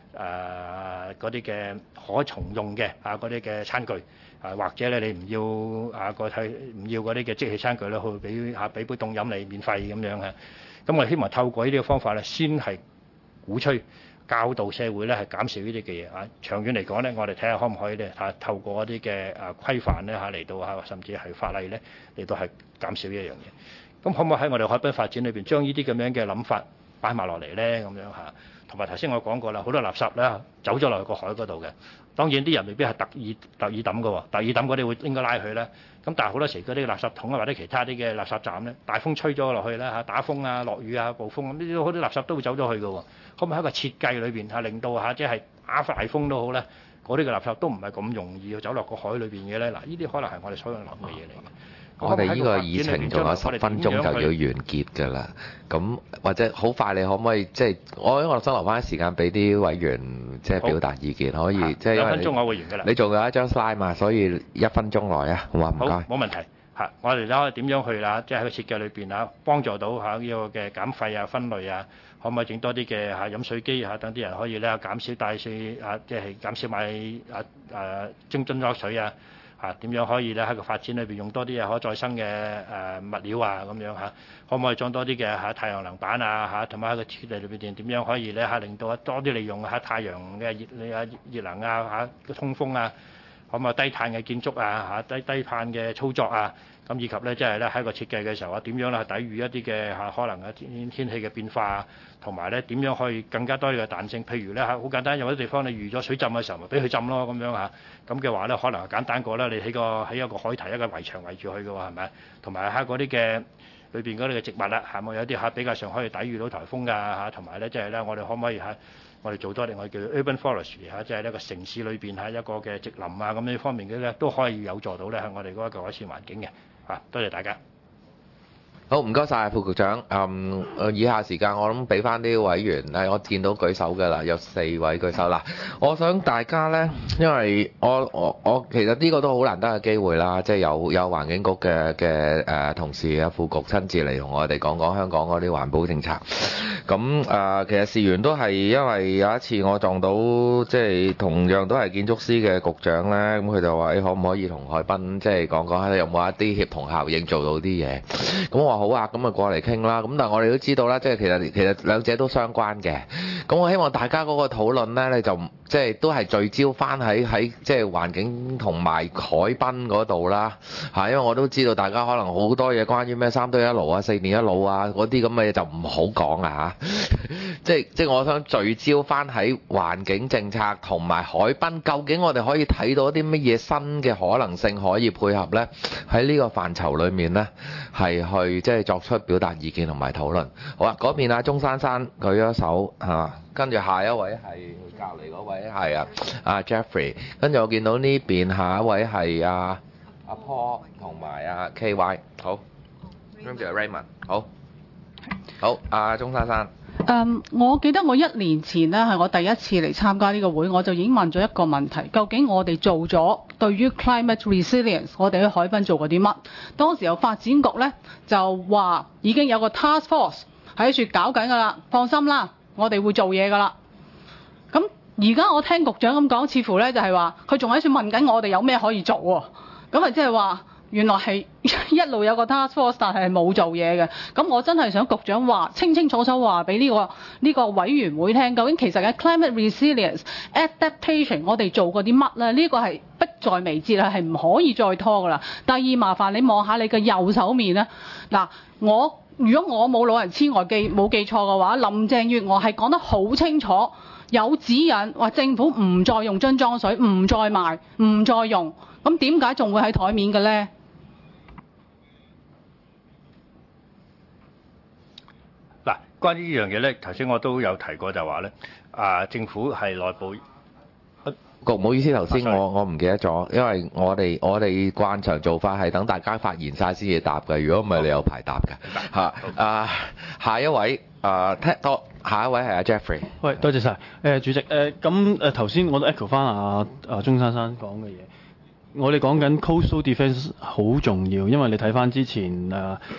嗰啲嘅可重用嘅嗰啲嘅餐具或者咧你唔要唔要嗰啲嘅即棄餐具咧，去俾杯凍飲你免費咁樣啊。咁我希望透過呢啲嘅方法咧，先係鼓吹教導社會咧係減少呢啲嘅嘢啊。長遠嚟講咧，我哋睇下可唔可以咧透過一啲嘅規範咧嚟到甚至係法例咧嚟到係減少呢一樣嘢。咁可唔可以喺我哋海濱發展裏邊將呢啲咁樣嘅諗法擺埋落嚟咧？咁樣嚇。同埋頭先我講過啦，好多垃圾咧走咗落去個海嗰度嘅。當然啲人未必係特意抌嘅喎，特意抌嗰啲會應該拉佢啦。咁但係好多時嗰啲垃圾桶或者其他啲嘅垃圾站咧，大風吹咗落去啦打風啊、落雨啊、暴風咁，呢啲好多垃圾都會走咗去嘅喎。可唔可以喺個設計裏邊令到即係打大風都好咧，嗰啲嘅垃圾都唔係咁容易走落個海裏邊嘅咧？嗱，呢啲可能係我哋所有諗嘅嘢嚟嘅。 我哋呢個議程仲有10分鐘就要完結㗎啦，咁或者好快你可唔可以因為我想留翻啲時間俾啲委員表達意見，可以即係 2分鐘我會完㗎啦。 你仲有一張 slide 嘛，所以1分鐘內啊，好嘛？唔該。 好，冇問題嚇。我哋睇點樣去即係喺個設計裏邊幫助到呢個嘅減廢分類可唔可以整多啲嘅飲水機等啲人可以咧減少帶水即係減少買精樽裝水點樣可以咧喺個發展裏邊用多啲可再生嘅物料咁樣可唔可以裝多啲嘅太陽能板同埋喺個設計裏邊點樣可以咧令到多啲利用太陽嘅熱能通風可唔可以低碳嘅建築低碳嘅操作咁以及咧即係咧喺個設計嘅時候點樣咧抵禦一啲嘅可能嘅天氣嘅變化同埋咧點樣可以更加多嘅彈性？譬如咧好簡單，有啲地方你預咗水浸嘅時候，咪俾佢浸咯咁樣咁嘅話咧，可能係簡單過啦。你起一個海堤一個圍牆圍住佢嘅喎，係咪？同埋嗰啲嘅裏邊嗰啲嘅植物係咪有啲比較上可以抵禦到颱風㗎同埋咧即係咧我哋可唔可以我哋做多啲我哋叫 urban forestry 即係呢個城市裏邊一個嘅植林咁呢方面嘅咧都可以有助到咧喺我哋嗰個改善環境嘅多謝大家。 好，唔該晒副局長。以下時間我諗俾翻啲委員，我見到舉手㗎啦，有4位舉手啦。我想大家呢，因為我其實呢個都好難得嘅機會啦，即係有環境局嘅同事副局親自嚟同我哋講香港嗰啲環保政策。咁其實事緣都係因為有一次我撞到即係同樣都係建築師嘅局長呢，咁佢就話：可唔可以同海濱即係講下有冇一啲協同效應做到啲嘢？咁我話好啊，咁啊過嚟傾啦。咁但係我哋都知道啦，即係其實兩者都相關嘅。咁我希望大家嗰個討論呢，你就即係都係聚焦翻喺即係環境同埋海濱嗰度啦。因為我都知道大家可能好多嘢關於咩3堆一爐4年一腦嗰啲咁嘅嘢就唔好講啊。即係我想聚焦翻喺環境政策同埋海濱，究竟我哋可以睇到啲乜嘢新嘅可能性可以配合呢？喺呢個範疇裏面呢，係去即係作出表達意見同埋討論。好啊，嗰邊鐘珊珊舉咗手係嘛？跟住下一位係隔離嗰位係Jeffrey， 跟住我見到呢邊下一位係阿 Paul 同埋KY。好，跟住Raymond。好，鐘珊珊。 我記得我1年前呢係我第一次嚟參加呢個會，我就已經問咗一個問題：究竟我哋做咗對於 climate resilience， 我哋喺海濱做過啲乜？當時有發展局呢就話已經有個 task force 喺處搞緊㗎啦，放心啦，我哋會做嘢㗎啦。咁而家我聽局長咁講，似乎呢就係話佢仲喺處問緊我哋有咩可以做喎。咁啊即係話原來係一路有個 task force， 但係冇做嘢嘅。咁我真係想局長話清清楚楚話俾呢個委員會聽，究竟其實嘅 climate resilience adaptation 我哋做過啲乜咧？呢個係迫在眉睫啦，係唔可以再拖噶啦。第二，麻煩你望下你嘅右手面咧。嗱，如果我冇老人痴呆冇記錯嘅話，林鄭月娥係講得好清楚，有指引話政府唔再用樽裝水，唔再賣，唔再用。咁點解仲會喺台面嘅咧？ 嗱，關於呢樣嘢咧，頭先我都有提過，就話咧，政府係內部。 唔好意思，頭先我唔記得咗，因為我哋慣常做法係等大家發言晒先至答嘅，如果唔係你有排答嘅。下一位下一位係Jeffrey。 喂，多謝晒。主席。咁頭先我都 echo 翻鐘珊珊講嘅嘢。我哋講緊 coastal defence 好重要，因為你睇翻之前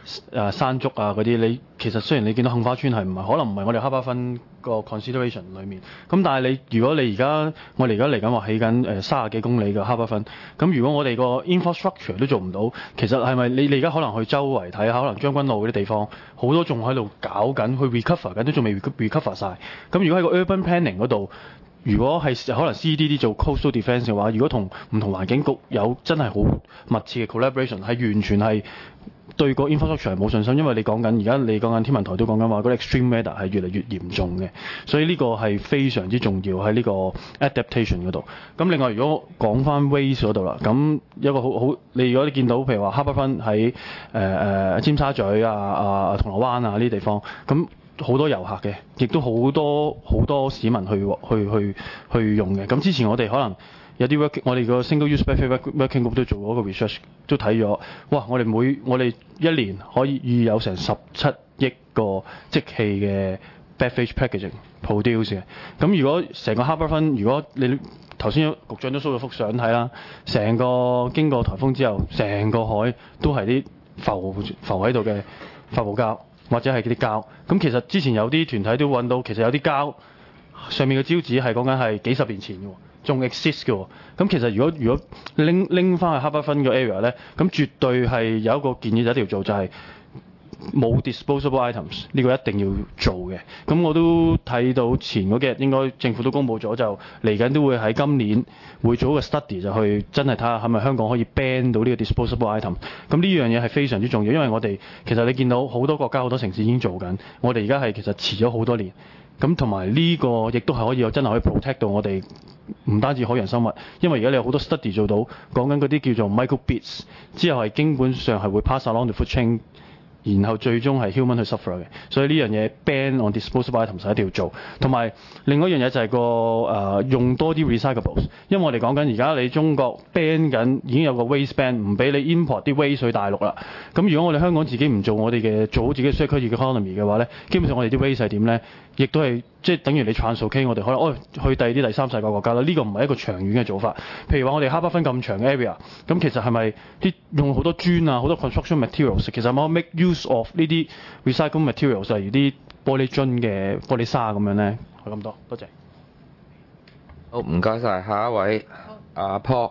山竹啊嗰啲，你其實雖然你見到杏花村係可能唔係我哋哈巴芬個 consideration 裡面，咁但係如果你我哋而家嚟緊話起緊30幾公里嘅哈巴芬，咁如果我哋個 infrastructure 都做唔到，其實係咪你而家可能去周圍睇下，可能將軍澳嗰啲地方好多仲喺度搞緊，去 recover 緊，都仲未 recover 晒。咁如果喺個 urban planning 嗰度，如果係可能 CDD 做 coastal defence 嘅話，如果同唔同環境局有真係好密切嘅 collaboration， 係完全係對個 infrastructure 係冇信心，因為你講緊而家你講緊天文台都講緊話嗰啲 extreme weather 係越嚟越嚴重嘅，所以呢個係非常之重要喺呢個 adaptation 嗰度。咁另外如果講翻 waste 嗰度啦，咁一個好你如果你見到譬如話哈巴芬喺尖沙咀銅鑼灣啊呢啲地方咁。好多遊客嘅，亦都好多市民去用嘅。咁之前我哋可能有啲我哋個 single use battery working group 都做過一個 research， 都睇咗，哇！我哋一年可以預有成17億個即棄嘅 beverage packaging produce 嘅。咁如果成個 Harbourfront， 如果你頭先局長都 show 咗幅相睇啦，成個經過颱風之後，成個海都係啲浮喺度嘅發泡膠。或者係嗰啲膠，咁其實之前有啲團體都揾到，其實有啲膠上面嘅招紙係講緊係幾十年前嘅喎，仲 exist 嘅喎。咁其實如果拎翻去哈巴芬個 area 咧，咁絕對係有一個建議就一定要做，就係冇 disposable items 呢個一定要做嘅。咁我都睇到前嗰幾日應該政府都公布咗，就嚟緊都會喺今年會做一個 study， 就去真係睇下係咪香港可以 ban 到呢個 disposable item。咁呢樣嘢係非常之重要，因為我哋其實你見到好多國家好多城市已經做緊，我哋而家係其實遲咗好多年。咁同埋呢個亦都係可以真係可以 protect 到我哋唔單止海洋生物，因為而家你有好多 study 做到講緊嗰啲叫做 microbeads， 之後係基本上係會 pass along the food chain。然後最終係 human 去 suffer 嘅，所以呢樣嘢 ban on disposable items 一定要做。同埋另外一樣嘢就係用多啲 recyclables， 因為我哋講緊而家你中國 ban 緊已經有個 waste ban， 唔俾你 import 啲 waste 去大陸啦。咁如果我哋香港自己唔做我哋嘅做好自己 circular economy 嘅話咧，基本上我哋啲 waste 係點咧？亦都係即係等於你 translocate 我哋可能去第二啲第三世界國家啦。呢個唔係一個長遠嘅做法。譬如話我哋哈巴芬咁長嘅 area， 咁其實係咪用好多磚啊、好多 construction materials， 其實可唔可以 make use of 呢啲 recycled materials， 例如啲玻璃樽嘅玻璃沙咁樣咧？係咁多，多謝。 好，唔該晒，下一位阿 Paul。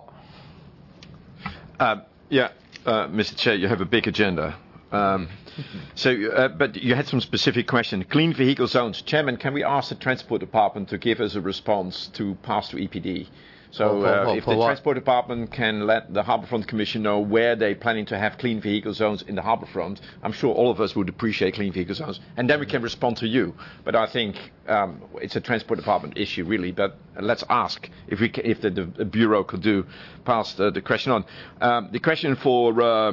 Mr. Chair, you have a big agenda. But you had some specific questions. Clean vehicle zones. Chairman, can we ask the Transport Department to give us a response to pass to EPD? So if the Transport Department can let the Harbourfront Commission know where they're planning to have clean vehicle zones in the Harbourfront, I'm sure all of us would appreciate clean vehicle zones. And then we can respond to you. But I think it's a Transport Department issue, really. But let's ask if the Bureau could pass the question on. The question for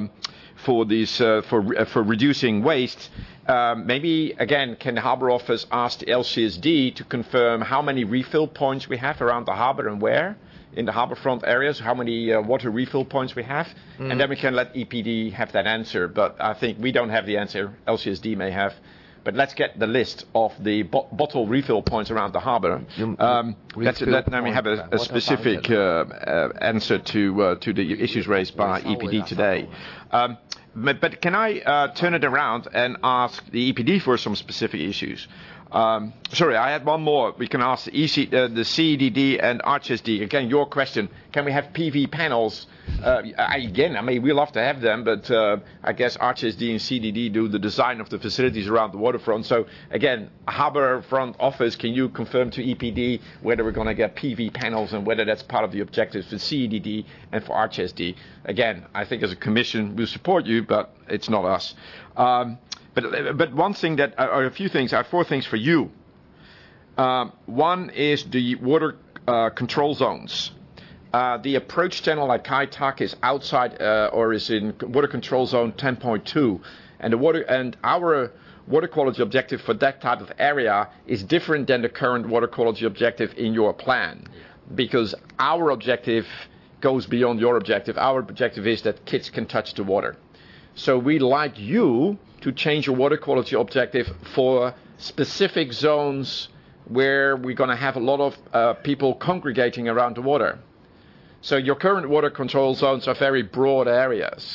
reducing waste, maybe again can the Harbour Office ask the LCSD to confirm how many refill points we have around the harbour and where in the harbourfront areas, how many water refill points we have, and then we can let EPD have that answer. But I think we don't have the answer, LCSD may have. But let's get the list of the bottle refill points around the harbour. Then we have a specific answer to the issues raised by EPD today. But can I turn it around and ask the EPD for some specific issues? Sorry, I had one more. We can ask the CEDD and RHSD. Again, your question. Can we have PV panels? We love to have them, but I guess RHSD and CEDD do the design of the facilities around the waterfront. So again, Harbourfront Office, can you confirm to EPD whether we're going to get PV panels and whether that's part of the objectives for CEDD and for RHSD? Again, I think as a commission, we'll support you, but it's not us. But one thing or a few things, I have 4 things for you. One is the water control zones. The approach channel at Kai Tak is outside or is in water control zone 10.2, and our water quality objective for that type of area is different than the current water quality objective in your plan, because our objective goes beyond your objective. Our objective is that kids can touch the water. So we'd like you to change your water quality objective for specific zones where we're going to have a lot of people congregating around the water. So your current water control zones are very broad areas.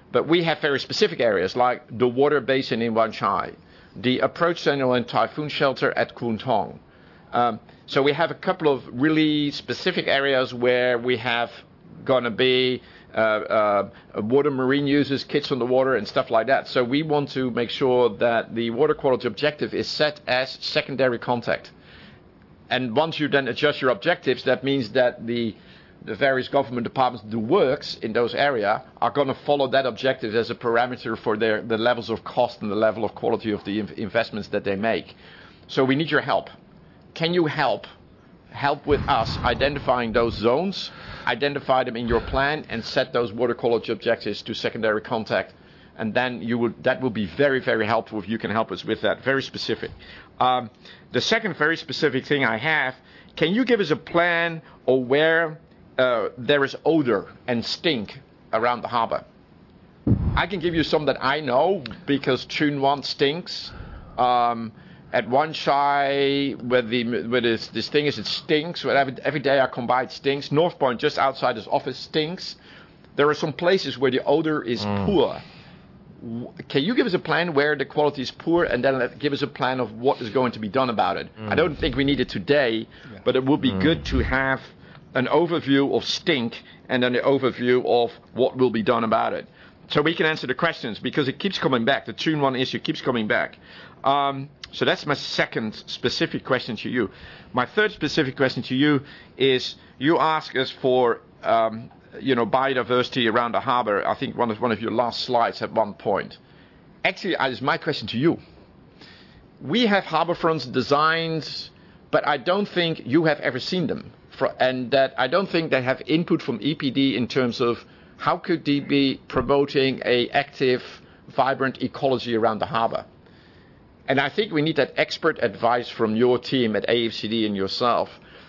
But we have very specific areas like the water basin in Wan Chai, the approach channel and typhoon shelter at Kwun Tong. So we have a couple of really specific areas where we have going to be water marine users, kids on the water and stuff like that. So we want to make sure that the water quality objective is set as secondary contact. And once you then adjust your objectives, that means that the various government departments do works in those areas are going to follow that objective as a parameter for the levels of cost and the level of quality of the investments that they make. So we need your help. Can you help with us identifying those zones, identify them in your plan, and set those water quality objectives to secondary contact? And then that will be very, very helpful if you can help us with that. Very specific. The second very specific thing I have, can you give us a plan or where there is odor and stink around the harbor? I can give you some that I know because Chun Wan stinks. At Wan Chai, where this thing is, it stinks. Every day I come by, it stinks. North Point, just outside this office, stinks. There are some places where the odor is poor. Can you give us a plan where the quality is poor, and then give us a plan of what is going to be done about it? I don't think we need it today, but it would be good to have an overview of stink and then an overview of what will be done about it. So we can answer the questions, because it keeps coming back. The Chun Wan issue keeps coming back. So that's my second specific question to you. My third specific question to you is, you ask us for biodiversity around the harbor. I think one of your last slides at one point. Actually, it's my question to you. We have harborfronts designed, but I don't think you have ever seen them. And that I don't think they have input from EPD in terms of how could they be promoting a active, vibrant ecology around the harbor. And I think we need that expert advice from your team at AFCD and yourself.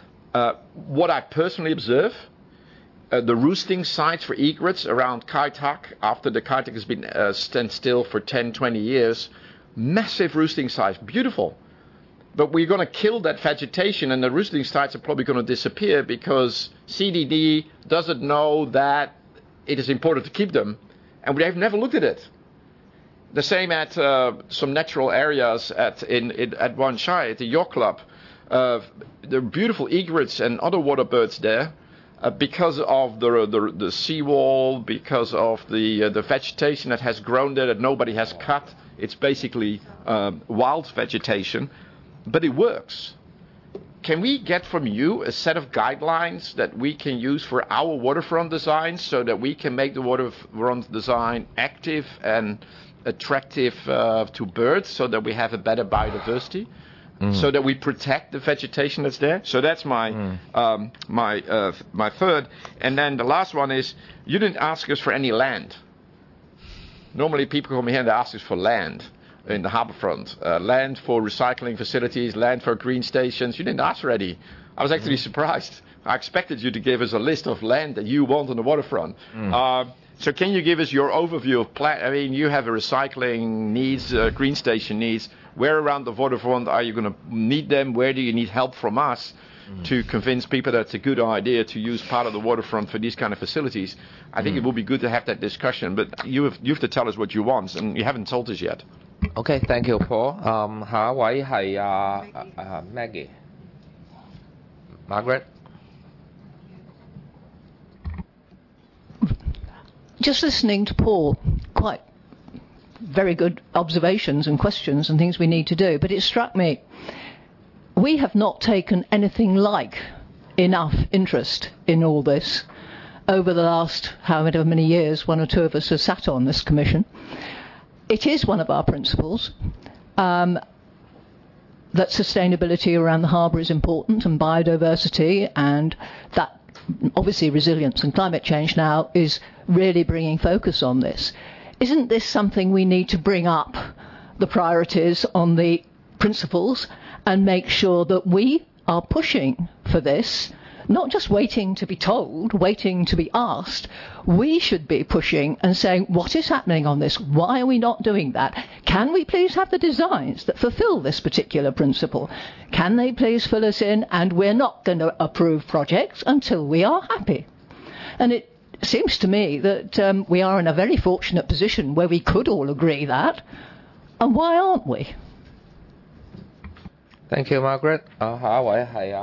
What I personally observe, the roosting sites for egrets around Kai Tak, after the Kai Tak has been stand still for 10, 20 years, massive roosting sites, beautiful. But we're going to kill that vegetation, and the roosting sites are probably going to disappear because CDD doesn't know that it is important to keep them, and we have never looked at it. The same at some natural areas at Wan Chai, at the yacht club. There are beautiful egrets and other water birds there. Because of the seawall, because of the vegetation that has grown there that nobody has cut. It's basically wild vegetation, but it works. Can we get from you a set of guidelines that we can use for our waterfront design so that we can make the waterfront design active and attractive to birds, so that we have a better biodiversity? So that we protect the vegetation that's there. So that's my my third. And then the last one is, you didn't ask us for any land. Normally people come here and they ask us for land in the harborfront. Land for recycling facilities, land for green stations. You didn't ask for any. I was actually surprised. I expected you to give us a list of land that you want on the waterfront. So can you give us your overview of I mean, you have a recycling needs, green station needs. Where around the waterfront are you going to need them? Where do you need help from us to convince people that it's a good idea to use part of the waterfront for these kind of facilities? I think it would be good to have that discussion, but you have to tell us what you want, and you haven't told us yet. Okay, thank you, Paul. 下一位係Maggie Margaret. Just listening to Paul, quite very good observations and questions and things we need to do, but it struck me, we have not taken anything like enough interest in all this over the last however many years one or two of us have sat on this commission. It is one of our principles that sustainability around the harbour is important, and biodiversity, and that obviously resilience and climate change now is really bringing focus on this. Isn't this something we need to bring up the priorities on the principles and make sure that we are pushing for this, not just waiting to be told, waiting to be asked? We should be pushing and saying, what is happening on this? Why are we not doing that? Can we please have the designs that fulfill this particular principle? Can they please fill us in? And we're not going to approve projects until we are happy. And it seems to me that we are in a very fortunate position where we could all agree that, and why aren't we? Thank you, Margaret。下一位係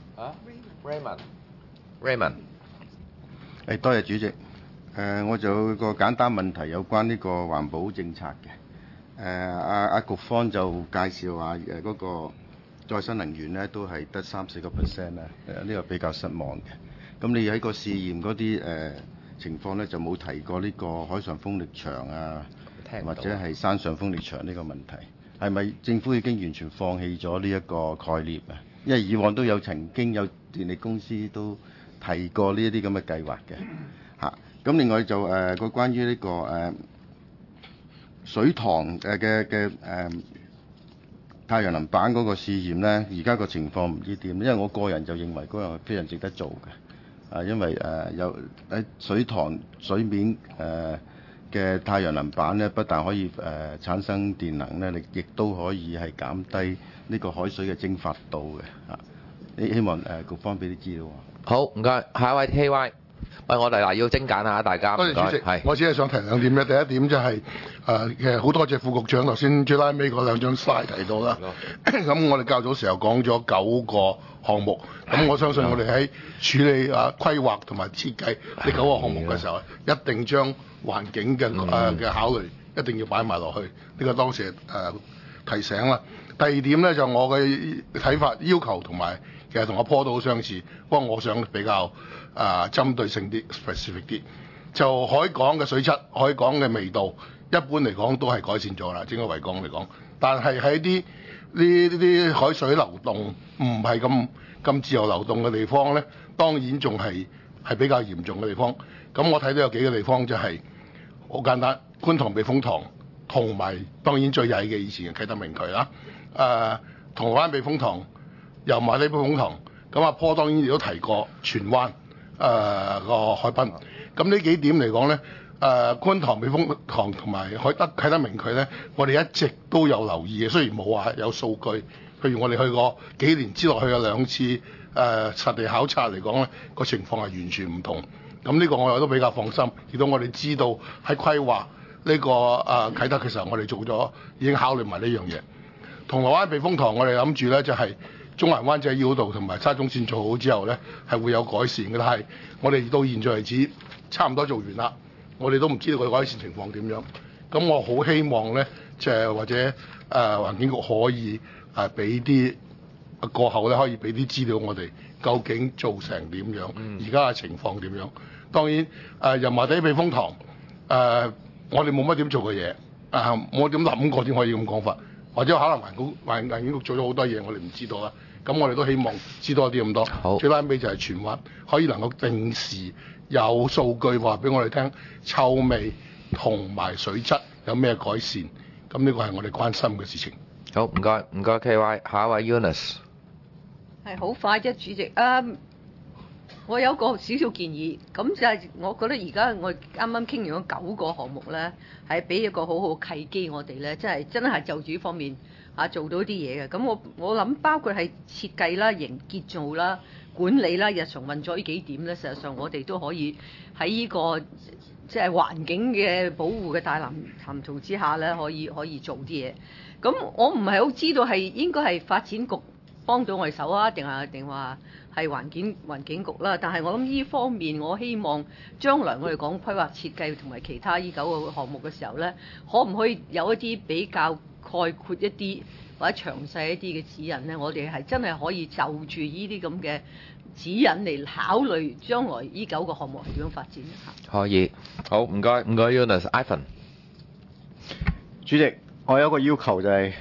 Raymond。 多謝主席。我就有個簡單問題有關呢個環保政策嘅。局方就介紹話嗰個再生能源咧都係得3-4%啦，呢個比較失望嘅。咁你喺個試驗嗰啲情況咧就冇提過呢個海上風力場啊，或者係山上風力場呢個問題，係咪政府已經完全放棄咗呢一個概念啊？因為以往都曾經有電力公司都提過呢一啲咁嘅計劃嘅嚇。咁另外就個關於呢個水塘嘅太陽能板嗰個試驗咧，而家個情況唔知點，因為我個人就認為嗰樣係非常值得做嘅。因為有喺水塘水面嘅太陽能板咧，不但可以產生電能咧，亦都可以係減低呢個海水嘅蒸發度嘅。希望局方俾啲資料。 好，唔該，下一位 KY。喂，我哋要精簡下大家。 多謝主席。我只係想提兩點嘅。第一點就係其實好多謝副局長頭先最拉尾嗰兩張 slide 提到啦。咁我哋較早時候講咗9個項目，咁我相信我哋喺處理規劃同埋設計呢9個項目嘅時候，一定將環境嘅考慮一定要擺埋落去。呢個當時提醒啦。第二點咧就我嘅睇法要求同埋其實同阿坡都好相似，不過我想比較針對性啲 specific 啲。就海港嘅水質、海港嘅味道，一般嚟講都係改善咗啦，整個維港嚟講。但係喺啲海水流動唔係咁自由流動嘅地方咧，當然仲係比較嚴重嘅地方。咁我睇到有幾個地方就係好簡單，觀塘避風塘同埋當然最曳嘅以前嘅啟德明渠啦。銅鑼灣避風塘、油麻地避風塘，咁阿坡當然亦都提過荃灣個海濱。咁呢幾點嚟講咧，觀塘避風塘同埋啟德明渠咧，我哋一直都有留意嘅。雖然冇話有數據，譬如我哋去過幾年之內去過2次實地考察嚟講咧，個情況係完全唔同。咁呢個我都比較放心，亦都我哋知道喺規劃呢個啟德嘅時候，我哋做咗已經考慮埋呢樣嘢。銅鑼灣避風塘我哋諗住咧就係中環灣仔繞道同埋沙中線做好之後咧係會有改善嘅，但係我哋到現在為止差唔多做完啦，我哋都唔知道佢改善情況點樣。咁我好希望咧，就係或者環境局可以俾啲過後咧可以俾啲資料我哋，究竟做成點樣，而家嘅情況點樣。當然油麻地避風塘我哋冇乜點做嘅嘢，我點諗過點可以咁講法，或者可能環境局做咗好多嘢我哋唔知道啦。咁我哋都希望知多啲咁多。 好， 最拉尾就係荃灣可以能夠定時有數據話俾我哋聽，臭味同埋水質有咩改善。咁呢個係我哋關心嘅事情。 好，唔該 KY， 下一位 Eunice。 係好快啫，主席。我有個少少建議，咁就係我覺得而家我啱啱傾完嗰9個項目咧，係俾一個好好契機我哋咧，真係就住呢方面做到啲嘢嘅。咁我諗包括係設計啦、建造啦、管理啦、日常運作呢幾點咧，實際上我哋都可以喺呢個即係環境嘅保護嘅大藍圖之下咧，可以做啲嘢。咁我唔係好知道係應該係發展局幫到我哋手啊，定話係環境局啦。但係我諗呢方面，我希望將來我哋講規劃設計同埋其他呢9個項目嘅時候咧，可唔可以有一啲比較概括一啲或者詳細一啲嘅指引咧？我哋係真係可以就住呢啲咁嘅指引嚟考慮將來呢9個項目係點樣發展嚇。 可以，好，唔該 Eunice。Ivan。 主席，我有一個要求就係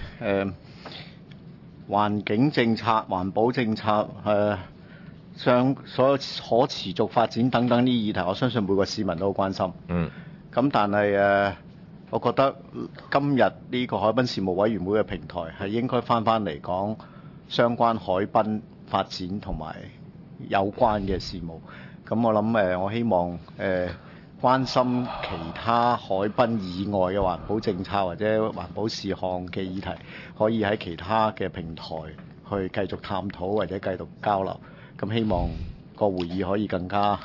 環境政策、環保政策、所有可持續發展等等呢啲議題，我相信每個市民都好關心。咁但係我覺得今日呢個海濱事務委員會嘅平台係應該翻嚟講相關海濱發展同埋有關嘅事務。咁我諗我希望關心其他海濱以外嘅環保政策或者環保事項嘅議題，可以喺其他嘅平台去繼續探討或者繼續交流。咁希望個會議可以更加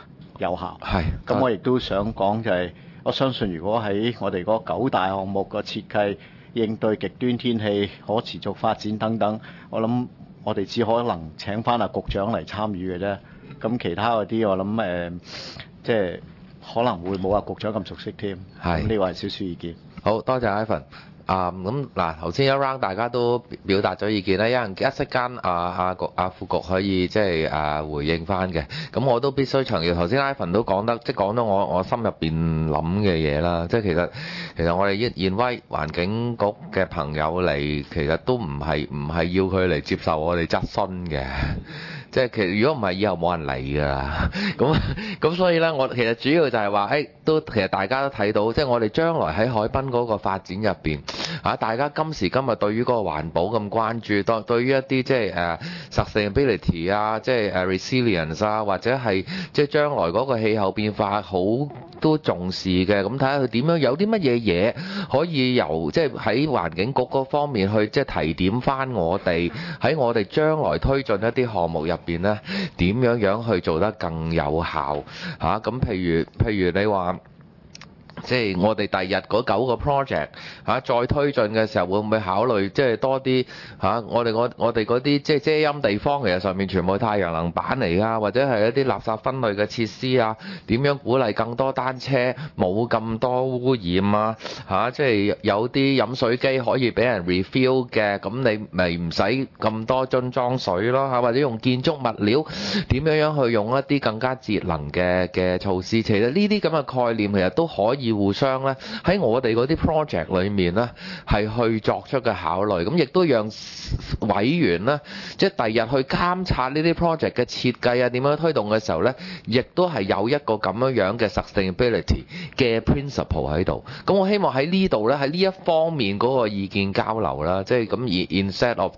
有效。 係。 咁我亦都想講就係、我相信如果喺我哋嗰9大項目嘅設計、應對極端天氣、可持續發展等等，我諗我哋只可能請翻阿局長嚟參與嘅啫。咁其他嗰啲我諗即係可能會冇阿局長咁熟悉添。 係。 呢個係少少意見。 好多謝 Ivan。咁嗱，頭先一 round 大家都表達咗意見咧，一息間副局可以即係回應翻嘅。咁我都必須強調，頭先 Ivan 都講得，即係講咗我心入邊諗嘅嘢啦。即係其實我哋現威環境局嘅朋友嚟，其實都唔係要佢嚟接受我哋質詢嘅。即係其實如果唔係，以後冇人嚟㗎啦。咁所以咧，我其實主要就係話，其實大家都睇到，即係我哋將來喺海濱嗰個發展入邊，大家今時今日對於嗰個環保咁關注，對於一啲即係sustainability 啊，即係resilience 啊，或者係即係將來嗰個氣候變化好都重視嘅。咁睇下佢點樣有啲乜嘢嘢可以由即係喺環境局嗰方面去即係提點翻我哋喺我哋將來推進一啲項目入邊咧，點樣去做得更有效嚇？咁譬如你話，即係我哋第日嗰9個 project 再推進嘅時候，會唔會考慮即係多啲我哋嗰啲即係遮陰地方，其實上面全部太陽能板嚟㗎，或者係一啲垃圾分類嘅設施啊？點樣鼓勵更多單車，冇咁多污染啊？即係有啲飲水機可以俾人 refill 嘅，咁你咪唔使咁多樽裝水咯嚇，或者用建築物料點樣去用一啲更加節能嘅措施？其實呢啲咁嘅概念其實都可以互相咧喺我哋嗰啲 project 裏面咧係去作出嘅考慮，咁亦都讓委員咧即係第日去監察呢啲 project 嘅設計啊，點樣推動嘅時候咧，亦都係有一個咁樣嘅 sustainability 嘅 principle 喺度。咁我希望喺呢度咧，喺呢一方面嗰個意見交流啦，即係咁而 instead of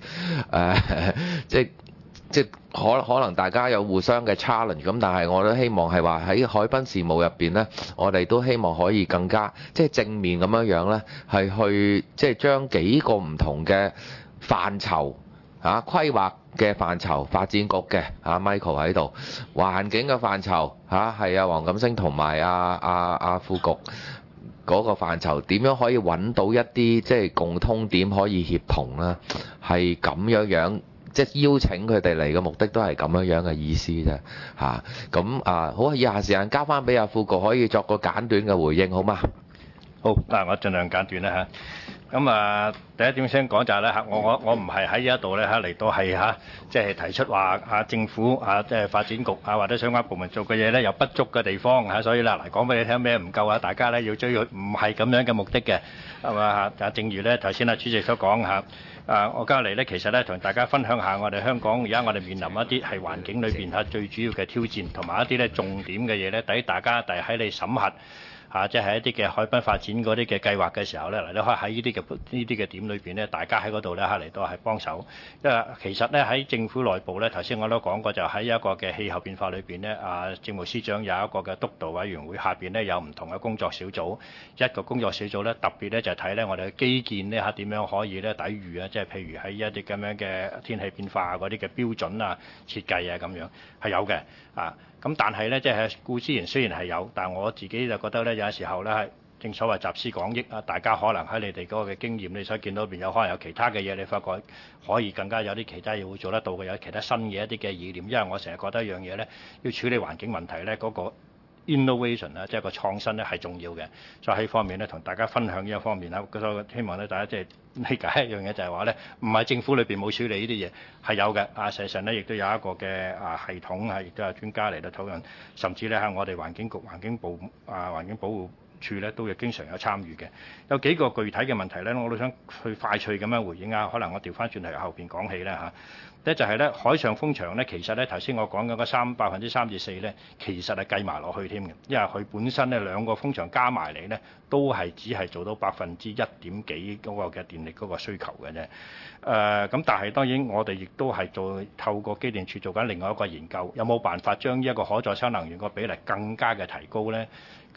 即係可能大家有互相嘅 challenge， 咁但係我都希望係話喺海濱事務入邊呢，我哋都希望可以更加即係正面咁樣呢，係去即係將幾個唔同嘅範疇規劃嘅範疇，發展局嘅Michael 喺度，環境嘅範疇係黃錦星同埋副局嗰個範疇，點樣可以揾到一啲即係共通點可以協同啦，係咁樣。即係邀請佢哋嚟嘅目的都係咁樣嘅意思啫嚇。好，以下時間交翻俾副局，可以作個簡短嘅回應，好嗎？ 好，嗱，我盡量簡短啦嚇。咁第一點先講就係咧嚇，我唔係喺呢一度咧嚇嚟到係即係提出話政府即係發展局或者相關部門做嘅嘢咧有不足嘅地方嚇，所以啦嚟講俾你聽咩唔夠大家咧要追佢，唔係咁樣嘅目的嘅，係嘛嚇？正如咧頭先主席所講嚇。我今日嚟咧，其實咧同大家分享下我哋香港而家我哋面臨一啲係環境裏邊最主要嘅挑戰，同埋一啲咧重點嘅嘢咧，等大家喺你審核即係一啲嘅海濱發展嗰啲嘅計劃嘅時候咧，嚟到可以喺呢啲嘅點裏邊咧，大家喺嗰度咧嚟到係幫手。因為其實咧喺政府內部咧，頭先我都講過，就喺一個嘅氣候變化裏邊咧，政務司長有一個嘅督導委員會下邊咧有唔同嘅工作小組，一個工作小組咧特別咧就係睇咧我哋嘅基建咧點樣可以咧抵禦即係譬如喺一啲咁樣嘅天氣變化嗰啲嘅標準設計咁樣係有嘅咁但係咧，即係固之然雖然係有，但我自己就覺得咧，有時候咧係正所謂集思廣益大家可能喺你哋嗰個嘅經驗，你所見到邊有可能有其他嘅嘢，你發覺可以更加有啲其他嘢會做得到嘅，有其他新嘅一啲嘅意念。因為我成日覺得一樣嘢咧，要處理環境問題咧，嗰個 innovation 即係個創新咧係重要嘅。所以喺呢方面咧，同大家分享呢一方面啦。所以希望咧，大家即係理解一樣嘢，就係話咧，唔係政府裏邊冇處理呢啲嘢，係有嘅。實際上咧，亦都有一個嘅系統亦都有專家嚟到討論，甚至咧喺我哋環境局、環境部環境保護處咧都經常有參與嘅。有幾個具體嘅問題咧，我都想去快脆咁樣回應可能我調翻轉嚟後邊講起啦一就係咧海上風場咧，其實咧頭先我講緊嗰3%至4%咧，其實係計埋落去添嘅，因為佢本身咧兩個風場加埋嚟咧，都係只係做到1.幾%嗰個嘅電力嗰個需求嘅啫。咁但係當然我哋亦都係透過機電署做緊另外一個研究，有冇辦法將呢一個可再生能源個比例更加嘅提高咧？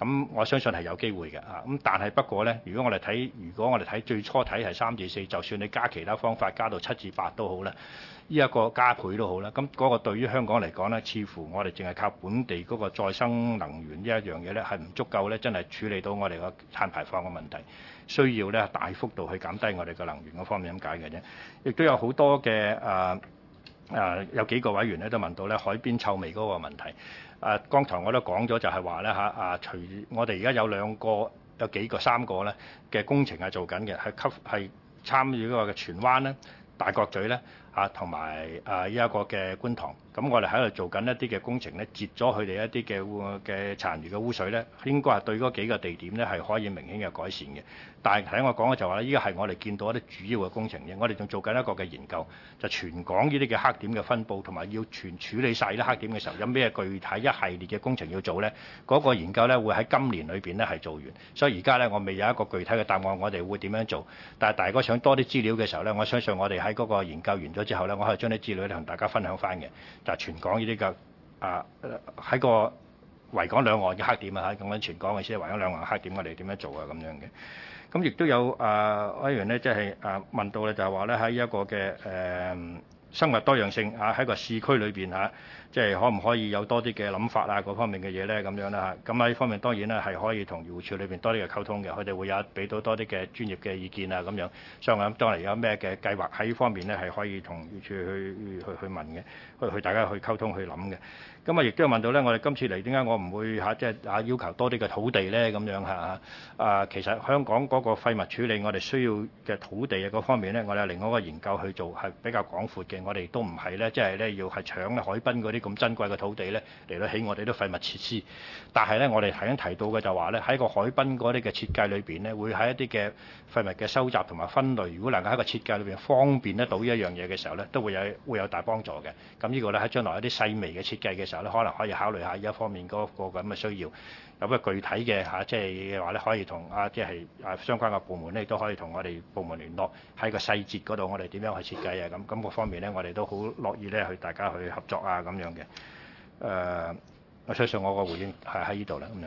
咁我相信係有機會嘅啊。咁但係不過呢，如果我哋睇最初睇係3至4，就算你加其他方法加到7至8都好啦，呢一個加倍都好啦。咁嗰個對於香港嚟講呢，似乎我哋淨係靠本地嗰個再生能源呢一樣嘢呢，係唔足夠呢，真係處理到我哋個碳排放嘅問題。需要呢大幅度去減低我哋嘅能源嗰方面咁解嘅啫。亦都有好多嘅有幾個委員咧都問到咧海邊臭味嗰個問題。剛才我都講咗就係話咧除我哋而家有3個咧嘅工程係做緊嘅，係參與嗰個嘅荃灣咧、大角咀咧同埋呢一個嘅觀塘。咁我哋喺度做緊一啲嘅工程咧，截咗佢哋一啲嘅殘餘嘅污水咧，應該係對嗰幾個地點咧係可以明顯嘅改善嘅。但係睇我講嘅就話咧，依家係我哋見到一啲主要嘅工程嘅，我哋仲做緊一個嘅研究，就全港呢啲嘅黑點嘅分佈同埋要全處理晒啲黑點嘅時候，有咩具體一系列嘅工程要做咧？嗰個研究咧會喺今年裏邊咧係做完，所以而家咧我未有一個具體嘅答案，我哋會點樣做？但係大家想多啲資料嘅時候咧，我相信我哋喺嗰個研究完咗之後咧，我可以將啲資料咧同大家分享翻嘅。就係全港呢啲嘅喺個維港兩岸嘅黑點啊，講緊全港嘅先係維港兩岸黑點，我哋點樣做啊咁樣嘅。咁亦都有委員咧，即係問到咧，就係話咧喺一個嘅生物多樣性喺個市區裏邊即係可唔可以有多啲嘅諗法嗰方面嘅嘢咧咁樣啦咁喺呢方面當然咧係可以同漁護署裏邊多啲嘅溝通嘅，佢哋會有俾到多啲嘅專業嘅意見咁樣。所以我諗將來有咩嘅計劃喺呢方面咧係可以同漁護署去問嘅，去大家去溝通去諗嘅。咁亦都有問到咧，我哋今次嚟點解我唔會即係要求多啲嘅土地咧咁樣其實香港嗰個廢物處理我哋需要嘅土地嗰方面咧，我哋有另外一個研究去做係比較廣闊嘅。我哋都唔係咧，即係咧要係搶海濱嗰啲咁珍貴嘅土地咧嚟到起我哋啲廢物設施。但係咧，我哋頭先提到嘅就話咧，喺個海濱嗰啲嘅設計裏邊咧，會喺一啲嘅廢物嘅收集同埋分類，如果能夠喺個設計裏邊方便得到呢一樣嘢嘅時候咧，都會有大幫助嘅。咁呢個咧喺將來一啲細微嘅設計嘅時候咧，可能可以考慮下呢一方面嗰個咁嘅需要。有個具體嘅即係話咧，可以同即係相關嘅部門咧，亦都可以同我哋部門聯絡，喺個細節嗰度，我哋點樣去設計咁個方面咧，我哋都好樂意咧去大家去合作咁樣嘅。我相信我個回應係喺呢度啦咁樣。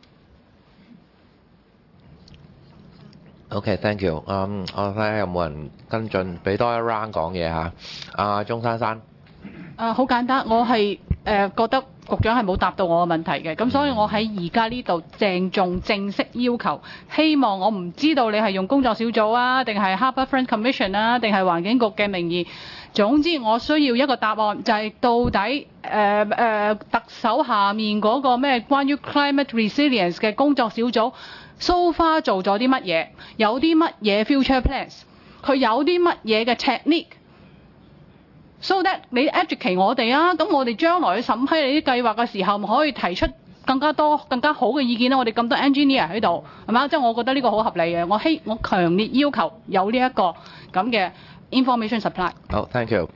OK，thank you。我睇下有冇人跟進，俾多一 round 講嘢嚇。鍾珊珊。 好簡單，我係覺得局長係冇答到我嘅問題嘅，咁所以我喺而家呢度鄭重正式要求，希望我唔知道你係用工作小組定係 Harbourfront Commission 定係環境局嘅名義，總之我需要一個答案，就係到底特首下面嗰個咩關於 climate resilience 嘅工作小組 so far 做咗啲乜嘢，有啲乜嘢 future plans， 佢有啲乜嘢嘅 technique。So that 你 educate 我哋咁我哋將來去審批你啲計劃嘅時候，咪可以提出更加多、更加好嘅意見啦。我哋咁多 engineer 喺度，係嘛？即係我覺得呢個好合理嘅。我強烈要求有呢一個咁嘅 information supply。 好 ，thank you。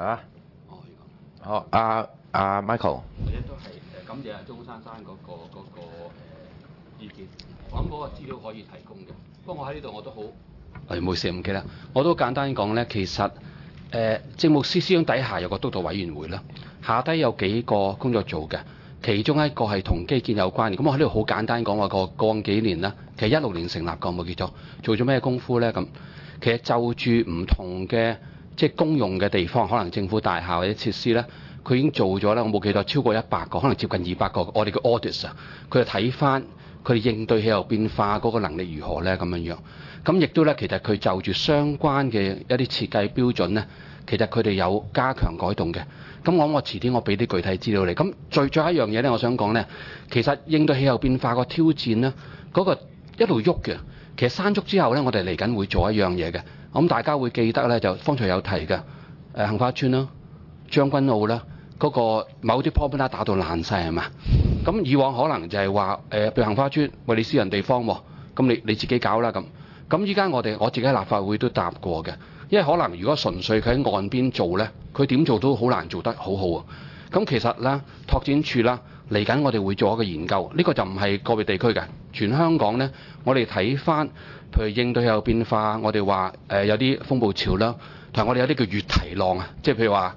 好，Michael。 第一都係感謝鍾珊珊嗰個意見。我諗嗰個資料可以提供嘅。不過我喺呢度我都好，冇事唔記得。我都簡單講咧，其實。政務司司長底下有個督導委員會啦，下低有幾個工作做嘅，其中一個係同基建有關嘅。咁我喺呢度好簡單講話過往幾年啦，其實16年成立個冇記錯，做咗咩功夫咧？咁其實就住唔同嘅即係公用嘅地方，可能政府大廈或者設施咧，佢已經做咗啦。我冇記錯超過100個，可能接近200個。我哋嘅 audit 佢就睇翻佢哋應對氣候變化嗰個能力如何咧咁樣樣。咁亦都咧，其實佢就住相關嘅一啲設計標準咧，其實佢哋有加強改動嘅。咁我遲啲我俾啲具體資料你。咁最後一樣嘢咧，我想講咧，其實應對氣候變化個挑戰咧，嗰個一路喐嘅。其實山竹之後咧，我哋嚟緊會做一樣嘢嘅。咁大家會記得咧，就方才有提嘅杏花村啦、將軍澳啦，嗰個某啲 popular 打到爛晒係嘛？咁以往可能就係話譬如杏花村，喂你私人地方喎，咁你自己搞啦咁。咁依家我自己喺立法會都答過嘅，因為可能如果純粹佢喺岸邊做咧，佢點做都好難做得好好啊。咁其實咧，拓展處啦，嚟緊我哋會做一個研究，呢個就唔係個別地區嘅，全香港咧，我哋睇翻，譬如應對氣候變化，我哋話有啲風暴潮啦，同埋我哋有啲叫越堤浪啊，即係譬如話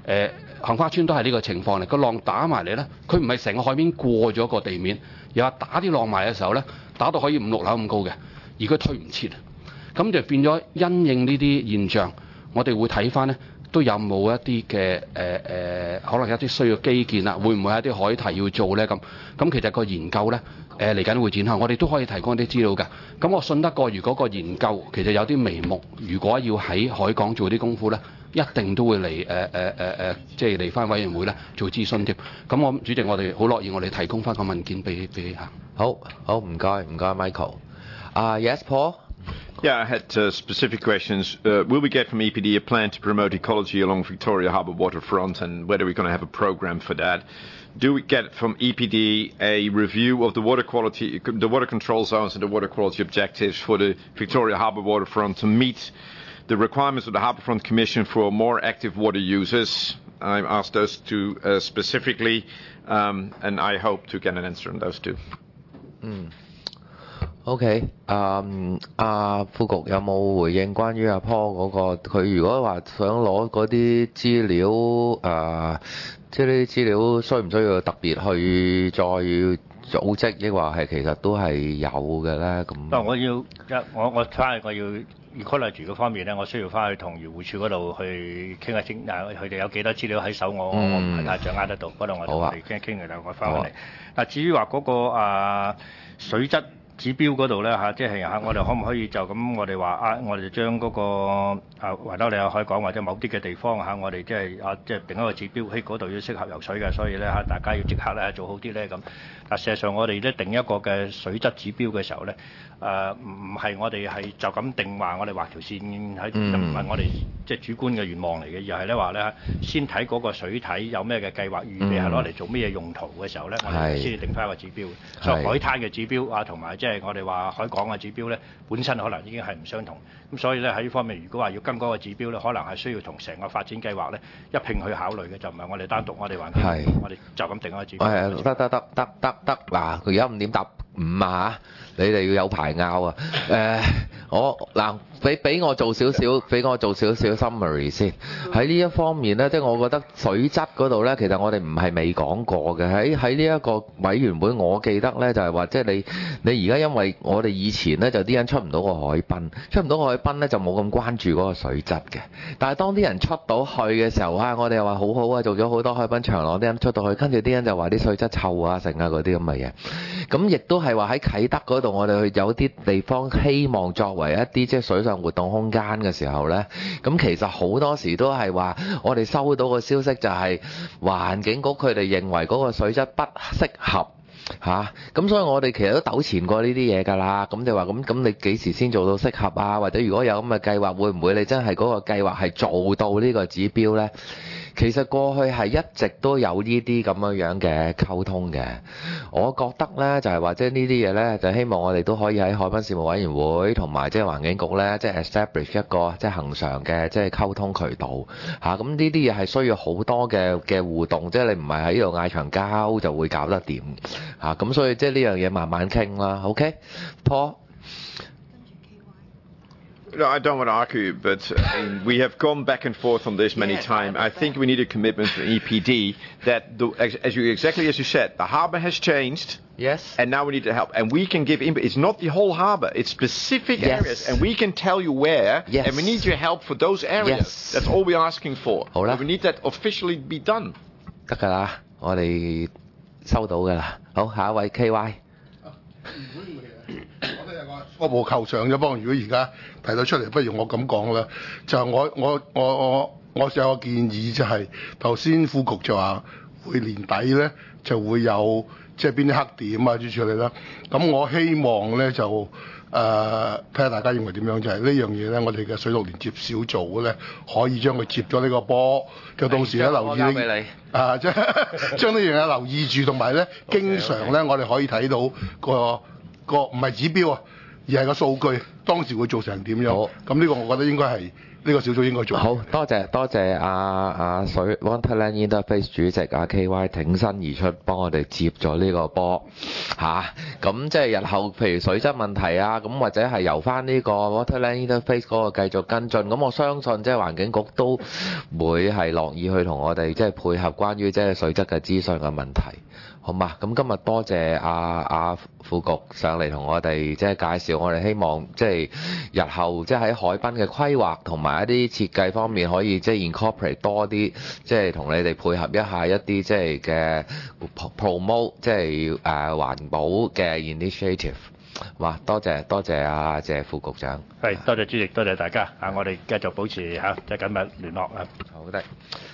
杏花村都係呢個情況嚟，個浪打埋嚟咧，佢唔係成個海面過咗個地面，又話打啲浪埋嘅時候咧，打到可以5、6樓咁高嘅，而佢推唔切，咁就變咗因應呢啲現象，我哋會睇翻咧，都有冇一啲嘅可能有啲需要基建啦，會唔會有啲海堤要做咧咁？咁其實個研究咧嚟緊會展開，我哋都可以提供一啲資料㗎。咁我信得過，如果個研究其實有啲眉目，如果要喺海港做啲功夫咧，一定都會嚟即係嚟翻委員會咧做諮詢添。咁我主席，我哋好樂意，我哋提供翻個文件俾嚇。 好，唔該 Michael。Yes, Paul. Yeah, I had specific questions. Will we get from EPD a plan to promote ecology along Victoria Harbour waterfront, and whether we're going to have a program for that? Do we get from EPD a review of the water quality, the water control zones and the water quality objectives for the Victoria Harbour waterfront to meet the requirements of the Harbourfront Commission for more active water users? I've asked those two specifically, and I hope to get an answer on those two. OK， 副局有冇回應關於阿 Paul 嗰個？佢如果話想攞嗰啲資料，即係呢啲資料需唔需要特別去再組織，抑或係其實都係有嘅咧？咁。 不過我翻去我要 ecology 嗰方面咧，我需要翻去同漁護署嗰度去傾下傾，佢哋有幾多資料喺手，我唔係太掌握得到，嗰度我同佢哋傾嘅，我翻嚟。嗱，至於話嗰個水質指標嗰度咧即係我哋可唔可以就咁我哋話我哋就將嗰個維多利亞海港或者某啲嘅地方我哋即係定一個指標喺嗰度要適合游水嘅，所以咧大家要即刻咧做好啲咧咁。但事實上我哋咧定一個嘅水質指標嘅時候咧，唔係我哋係就咁定話我哋畫條線喺，唔係我哋即係主觀嘅願望嚟嘅，而係咧話咧先睇嗰個水體有咩嘅計劃，預備係攞嚟做咩嘢用途嘅時候咧，我哋先至定翻一個指標。所以海灘嘅指標同埋即係我哋話海港嘅指標咧，本身可能已經係唔相同。咁所以咧喺呢方面，如果話要跟嗰個指標咧，可能係需要同成個發展計劃咧一併去考慮嘅，就唔係我哋單獨我哋環境，我哋就咁定一個指標。 得嗱，佢而家5點答5啊嚇，你哋要有排拗啊！俾我做少少 summary 先。喺呢一方面咧，即係我覺得水質嗰度咧，其實我哋唔係未講過嘅。喺呢一個委員會，我記得咧就係話，即係你而家因為我哋以前咧就啲人出唔到個海濱咧就冇咁關注嗰個水質嘅。但係當啲人出到去嘅時候我哋又話好好啊，做咗好多海濱長廊，啲人出到去，跟住啲人就話啲水質臭啊、剩啊嗰啲咁嘅嘢。咁亦都係話喺啟德嗰度，我哋去有啲地方希望作為一啲即係水上活動空間嘅時候呢，咁其實好多時都係話我哋收到個消息就係環境局佢哋認為嗰個水質不適合咁所以我哋其實都糾纏過呢啲嘢㗎啦。咁就話咁你幾時先做到適合啊？或者如果有咁嘅計劃，會唔會你真係嗰個計劃係做到呢個指標呢？其實過去係一直都有呢啲咁樣嘅溝通嘅。我覺得呢就係話即係呢啲嘢呢，就希望我哋都可以喺海濱事務委員會同埋即係環境局呢，即係 establish 一個即係恆常嘅即係溝通渠道咁呢啲嘢係需要好多嘅互動，即係你唔係喺呢度嗌長交就會搞得掂咁所以即係呢樣嘢慢慢傾啦。OK， Paul。 No, I don't want to argue, but we have gone back and forth on this many times. I think we need a commitment from EPD that, exactly as you said, the harbour has changed. Yes. And now we need to help. And we can give input. It's not the whole harbour. It's specific areas. And we can tell you where. Yes. And we need your help for those areas. Yes. That's all we're asking for. 好啦。 But we need that officially be done. 得㗎啦，我哋收到㗎啦。好，下一位 KY。 初步構想咗，不過如果而家提到出嚟，不如我咁講啦。就係我有個建議，就係頭先副局就話會年底咧就會有即係邊啲黑點啊之類啦。咁我希望咧就睇下大家認為點樣，就係呢樣嘢咧，我哋嘅水陸連接小組咧可以將佢接咗呢個波，就到時咧留意即係將呢樣嘢留意住，同埋咧經常咧我哋可以睇到個唔係指標啊，而係個數據。 當時會做成點樣。咁呢個我覺得應該係呢個小組應該做。 好多謝阿水 Waterland Interface 主席阿 KY 挺身而出，幫我哋接咗呢個波嚇。咁即係日後譬如水質問題啊，咁或者係由翻呢個 Waterland Interface 嗰個繼續跟進。咁我相信即係環境局都會係樂意去同我哋即係配合關於即係水質嘅資訊嘅問題。好嘛，咁今日多謝阿副局上嚟同我哋即係介紹，我哋希望即係日後即係喺海濱嘅規劃同埋一啲設計方面，可以即係 incorporate 多啲，即係同你哋配合一下一啲即係嘅 promote 即係環保嘅 initiative。哇，多謝阿謝副局長。 係，多謝主席，多謝大家啊！我哋繼續保持即係緊密聯絡啊。 好的。